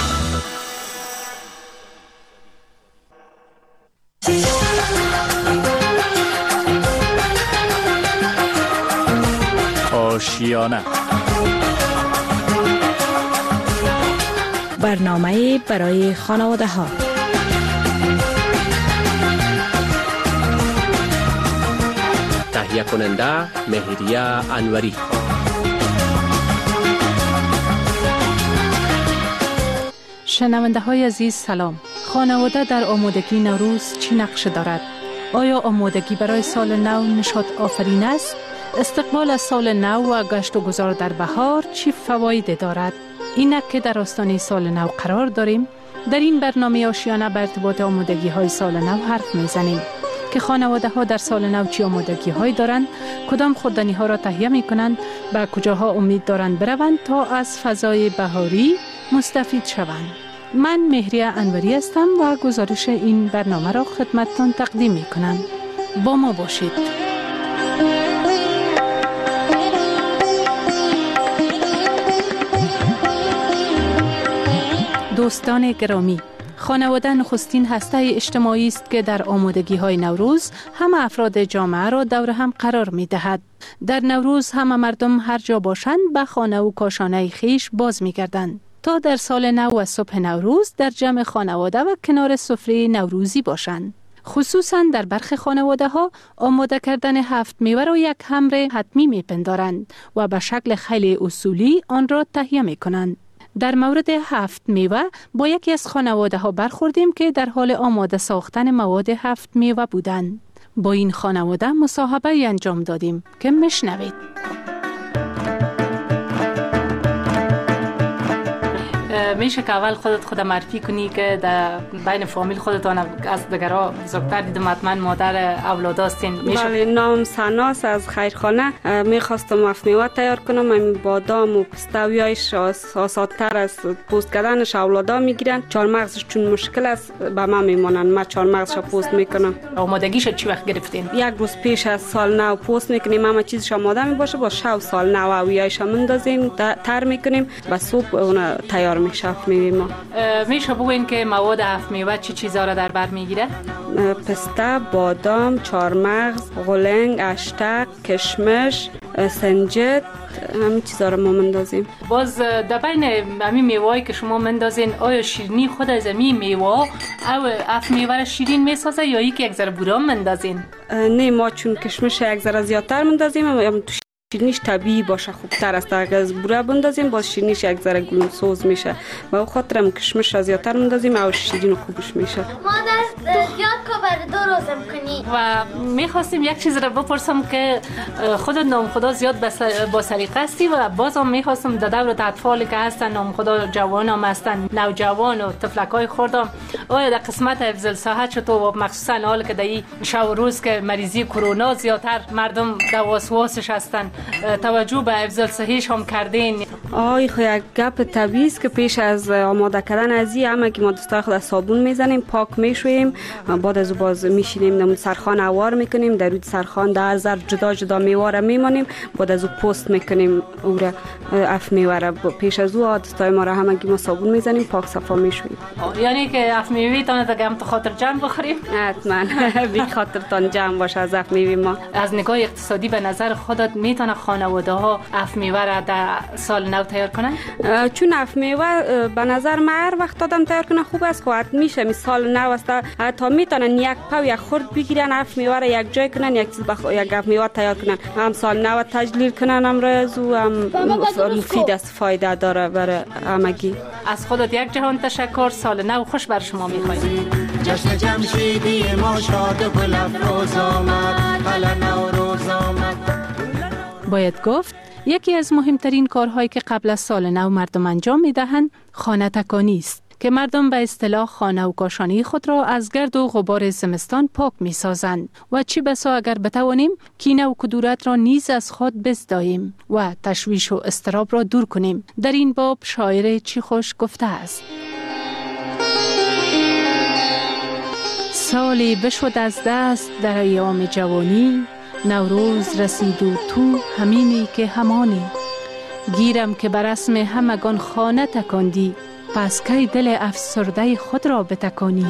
آشیانه، برنامه برای خانواده ها. تهیه کننده مهریه انوری. شنونده های عزیز سلام. خانواده در آمادگی نوروز چی نقش دارد؟ آیا آمادگی برای سال نو نشاط آفرین است؟ استقبال از سال نو و گشت و گذار در بهار چی فواید دارد؟ اینک که در آستانه سال نو قرار داریم، در این برنامه آشیانه بر ارتباط آمادگی های سال نو حرف میزنیم که خانواده ها در سال نو چی آمادگی هایی دارند، کدام خوردنی ها را تهیه می کنند، به کجاها امید دارند بروند تا از فضای بهاری مستفید شوند. من مهریه انوری هستم و گزارش این برنامه را خدمتتان تقدیم می کنم. با ما باشید. دوستان گرامی، خانواده نخستین هسته اجتماعی است که در آمادگی های نوروز همه افراد جامعه را دور هم قرار می دهد. در نوروز همه مردم هر جا باشند به خانه و کاشانه خیش باز می گردند تا در سال نو و صبح نوروز در جمع خانواده و کنار سفره نوروزی باشند. خصوصا در برخی خانواده ها آماده کردن هفت میوه را یک امر حتمی می پندارند و به شکل خیلی اصولی آن را تهیه می کنند. در مورد هفت میوه با یکی از خانواده ها برخوردیم که در حال آماده ساختن مواد هفت میوه بودند. با این خانواده مصاحبه انجام دادیم که میشنوید. میشه که اول خودت خود معرفی کنی که در بین فامیل خودتان از دیگرها بزرگتر دیدم حتما مادر اولاد هستین. بله، نام سناس از خیرخانه. میخواستم هفت میوه تیار کنم. این بادام و پستویایش آسادتر از پوست کردنش اولادا میگیرن. چهارمغزش چون مشکل است به من میمونن، من چهارمغزش پوست میکنم. آمادگیش چی وقت گرفتین؟ یک روز پیش از سال نو پوست میکنیم. اما چیزش آماده میباشه با شو سال نو اویایش مندازیم، تر میکنیم و صبح اون تیار میشه. میوه میشه بگوین که مواد هفت میوه چی چیزا را در بر میگیره؟ پسته، بادام، چهارمغز، غلنگ، اشتق، کشمش، سنجد، همین چیزا را ما مندازیم. باز در بین همین میوه‌ای که شما مندازین آیا شیرینی خود از همین میوه او هفت میوه شیرین میسازه یا یک یک ذره بورا مندازین؟ نه، ما چون کشمش یک ذره زیادتر مندازیم، شیرینیش طبیعی باشه خوبتر است. اگر از بوره بندازیم باز شیرینیش یک ذره گلون سوز میشه. با خاطر هم کشمش را زیادتر مندازیم او شیرین خوبش میشه. مادر زیاد که برای دو روزم کنی. و میخواستیم یک چیز را بپرسم که خودت نام خدا زیاد با سلیقه هستی و بازم میخواستم در دور اطفالی که هستن نام خدا جوان هم هستن، نوجوان و طفلکای خوردم، آیا در قسمت حفظ صحت چطور و مخصوصا حال که در این شب روز که مریضی کرونا زیادتر مردم در وسواسش هستن توجه به حفظ صحیح هم کردین؟ آی خو یک گپ طبیعی است که پیش از آماده کردن از این همه که ما دستای خود صابون میزنیم، پاک میشویم، بعد از باز میشینیم نمون سرخان اوار میکنیم، در روی سرخان در زر جدا جدا میوه را میمانیم، بعد از او پست میکنیم او را اف میوه را. پیش از او دستای ما را همگی ما صابون میزنیم، پاک صفا میشویم. یعنی که اف میوه تان دیگه هم تو خاطر جمع بخوریم؟ حتما بی خاطر تان جمع باشه از اف میوه ما. از نگاه اقتصادی به نظر خودت میتونه خانواده ها اف میوه را در سال نو تیار کنن؟ چون اف میوه به نظر من هر وقت آدم تیار کنه خوب است. خواهد میشه مثال نو است تا میتونن یک پاو یک خورد بگیرن اف میوه را یک جای کنن، یک چیز بخ... یک اف میوه تیار کنن، هم سال نو تجلیل کنن، هم رزو هم مفید است، فایده داره برای همگی. از خودت یک جهان تشکر. سال نو خوش بر شما میخوایم. جشن جمشیدی ما شاد و گل افروز آمد، هلا نوروز آمد. باید گفت یکی از مهمترین کارهایی که قبل از سال نو مردم انجام می‌دهند خانه تکانی است که مردم به اصطلاح خانه و کاشانه خود را از گرد و غبار زمستان پاک می‌سازند و چه بسا اگر بتوانیم کینه و کدورت را نیز از خود بزداییم و تشویش و اضطراب را دور کنیم. در این باب شاعر چی خوش گفته است: سالی بشد از دست در ایام جوانی، نوروز رسید و تو همینی که همانی. گیرم که بر رسم همگان خانه تکاندی، پس کی دل افسرده خود را بتکانی.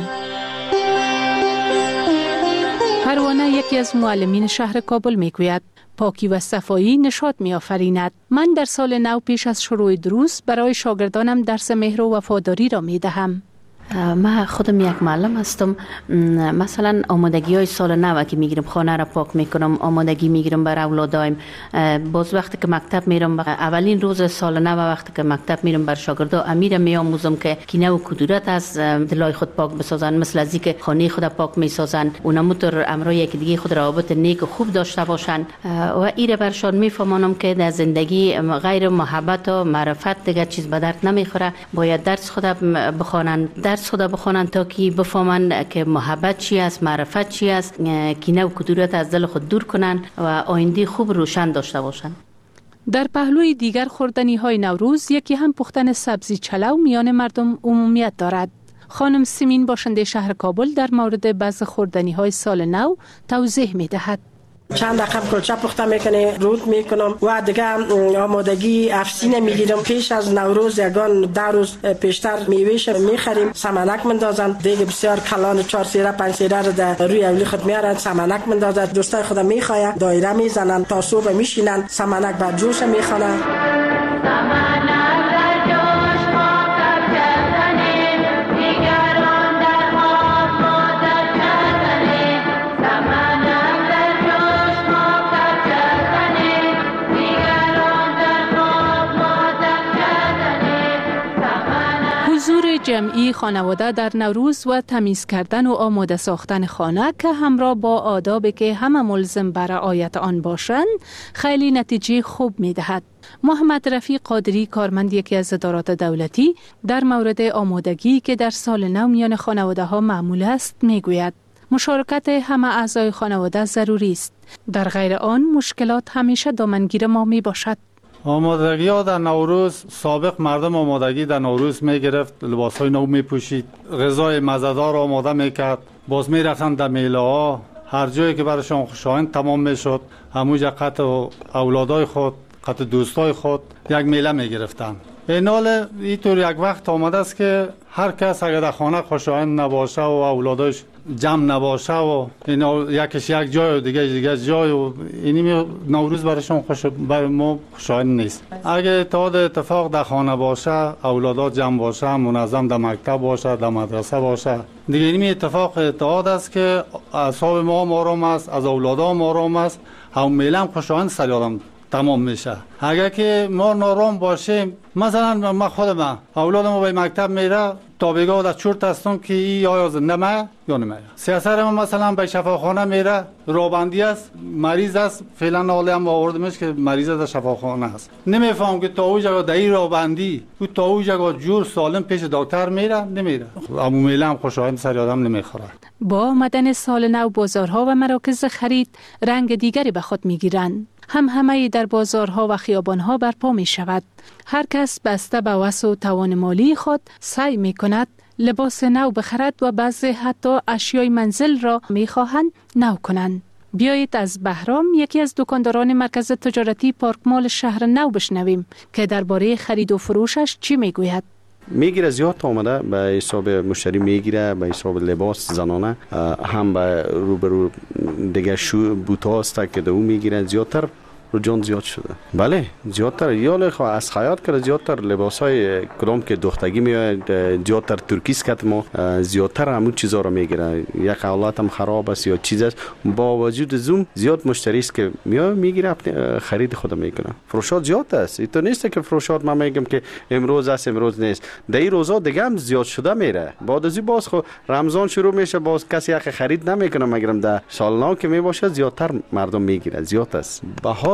پروانه یکی از معلمین شهر کابل میگوید پاکی و صفایی نشاط می آفریند. من در سال نو پیش از شروع دروس برای شاگردانم درس مهر و وفاداری را می دهم. من خودم یک معلم هستم. مثلا آمادگی های سال نو که میگیرم، خانه را پاک میکنم، آمادگی میگیرم برای اولادایم. باز وقتی که مکتب میرم، اولین روز سال نو وقتی که مکتب میرم بر شاگردا امیر میآموزم که کینه و کدورت از دلای خود پاک بسازن، مثل از اینکه خانه خود پاک میسازن، اونموتر امرای یک دیگه خود روابط نیک و خوب داشته باشن و ایره برشان میفهمانم که در زندگی غیر محبت و معرفت دیگه چیز به درد نمیخوره. باید درس خود بخوانن، درس خدا بخوانن تا که بفهمن که محبت چی است، معرفت چی است، کینه و کدورت از دل خود دور کنن و آینده خوب روشن داشته باشن. در پهلوی دیگر خوردنی های نوروز یکی هم پختن سبزی چلو میان مردم عمومیت دارد. خانم سیمین باشنده شهر کابل در مورد بعض خوردنی های سال نو توضیح می دهد. چند دقیقه کلچه پخته میکنه، رود میکنم و دیگه آمادگی افسینه میگیرم. پیش از نوروز یگان ده روز پیشتر میوهش میخریم، سمنک مندازن، دیگه بسیار کلان چهار سیره پنج سیره رو در روی اولی خود میارن، سمنک مندازن، دوستای خود میخواین دایره میزنن تا صبح میشینن، سمنک بر جوش میخوانن. جمعی خانواده در نوروز و تمیز کردن و آماده ساختن خانه که همراه با آدابی که همه ملزم بر رعایت آن باشند خیلی نتیجه خوب می دهد. محمد رفیق قادری، کارمند یکی از ادارات دولتی، در مورد آمادگی که در سال نو میان خانواده ها معمول است می گوید مشارکت همه اعضای خانواده ضروری است. در غیر آن مشکلات همیشه دامنگیر ما می باشد. آمادگی ها در نوروز، سابق مردم آمادگی در نوروز می گرفت، لباس های نو می پوشید، غذای مزه‌دار آماده می کرد، باز می رفتن در میله ها، هر جایی که برایشان خوشایند تمام می شد، همونجا قطع اولادای خود، قطع دوستای خود یک میله می گرفتن. این حال اینطور یک وقت آمده است که هر کس اگر در خانه خوشایند نباشه و اولادایش جمع نباشه و اینا یکیش یک جای و دیگه دیگه جای و اینی نوروز برایشون خوش بر ما خوشایند نیست. اگه اتحاد اتفاق در خانه باشه، اولادات جمع باشه، منظم در مکتب باشه، در مدرسه باشه، دیگه اینی اتفاق اتحاد است که اعصاب ما هم آرام است، از اولادا هم آرام است، هم میله هم خوشایند سر آدم تمام میشه. اگر که ما نارام باشیم، مثلا من خودم اولادم به مکتب میره، تا بگاه در چورت هستم که ای آیا زنده ما یا نمه. سیاسر من مثلا به شفاخانه میره، رابندی است، مریض است، فعلا حالی هم آوردمش که مریض در شفاخانه است. نمیفهم که تا او جگه در این رابندی و تا او جگه جور سالم پیش دکتر میره نمیره. عمومیلا هم خوشایند سر آدم نمیخوره. با آمدن سال نو بازارها و مراکز خرید رنگ دیگری به خود میگیرند. هم همه در بازارها و خیابانها برپا می شود. هر کس بسته به وسع و توان مالی خود سعی می کند لباس نو بخرد و بعضی حتی اشیای منزل را می خواهند نو کنند. بیایید از بهرام، یکی از دکانداران مرکز تجارتی پارک مال شهر نو بشنویم که درباره خرید و فروشش چی می گوید. میگیره زیاد آمده به حساب مشتری میگیره، به حساب لباس زنانه، هم به روبرو دیگه شو بوتا است که دو میگیرن، زیادتر رجوع زیاد شده. بله زیادتر یال خو از خیاط کرد، زیادتر لباس های کدام که دختگی میاد، زیادتر ترکیست که ما زیادتر همون چیزا رو میگیره. یک حالت هم خراب است یا چیز است، با وجود زوم زیاد مشتری است که میاد میگیره، خرید خود میکنه. فروشات زیاد است، این نیست که فروشات ما میگم که امروز است امروز نیست. در این روزا دیگه هم زیاد شده میره. بعد از باز خو رمضان شروع میشه، باز کسی یک خرید نمیکنه، مگرم در سال نو که میباشه زیادتر مردم میگیره، زیاد است. بهار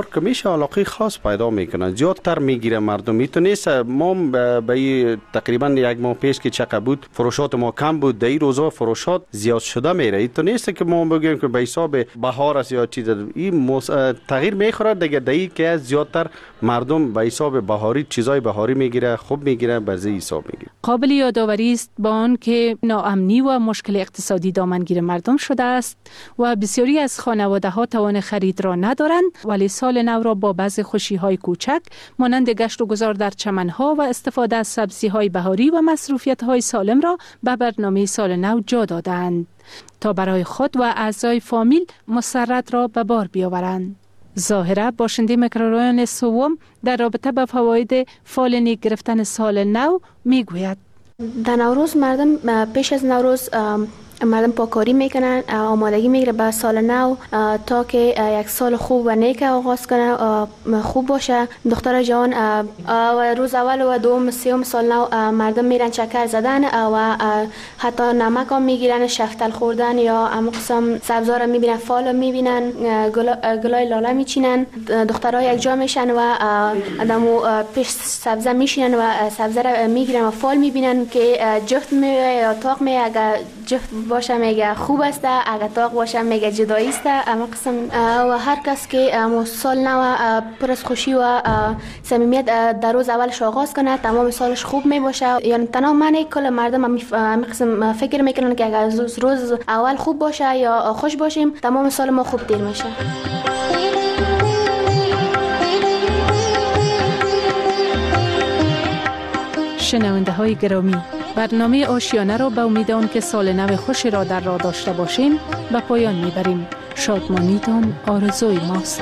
بسیار که میشه علاقه خاص پیدا میکنه، زیادتر میگیره مردم. میتونست ما به تقریبا یک ماه پیش که چقدر بود فروشات ما کم بود، در این روزا فروشات زیاد شده میره. این تو نیست که ما بگیم که به حساب بهار است یا چیز، این تغییر میخوره دیگه. در این که زیادتر مردم به حساب بهاری چیزای بهاری میگیره، خوب میگیره، به زی حساب میگیره. قابل یادآوری است با آن که ناامنی و مشکل اقتصادی دامنگیر مردم شده است و بسیاری از خانواده ها توان خرید را ندارند، ولی سال نو را با بعض خوشی های کوچک مانند گشت و گذار در چمن ها و استفاده از سبزی های بهاری و مصروفیت های سالم را به برنامه سال نو جا دادند تا برای خود و اعضای فامیل مسرت را به بار بیاورند. ظاهره باشنده میکرورایون سوم در رابطه با فواید فالنی گرفتن سال نو میگوید: در نوروز مردم پیش از نوروز مردم پاکاری میکنن، آمادگی میگیره به سال نو تا که یک سال خوب و نیک آغاز کنه، خوب باشه. دختر جوان روز اول و دوم سوم سال نو مردم میرن چکر زدن و حتی نمک هم میگیرن، شفتل خوردن یا هم قسم سبزار میبینن، فال میبینن، گلای لاله میچینن. دخترها یک جا میشن و آدمو پیش سبزه میشینن و سبزه را میگیرن و فال میبینن که جفت میوه یا تاق میوه. اگر جفت باشه میگه خوب است، اگر تاق باشه میگه جدایی است. اما قسم و هر کس که سال نو پر از خوشی و صمیمیت در روز اولش آغاز کنه تمام سالش خوب می باشه. یعنی تنها من کل مردم هم قسم فکر میکنن که اگر روز اول خوب باشه یا خوش باشیم تمام سال ما خوب دیر میشه. شنونده های گرامی، برنامه آشیانه را به امید آن که سال نو خوشی را در راه داشته باشیم به پایان میبریم. شادمانیتان آرزوی ماست.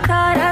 کار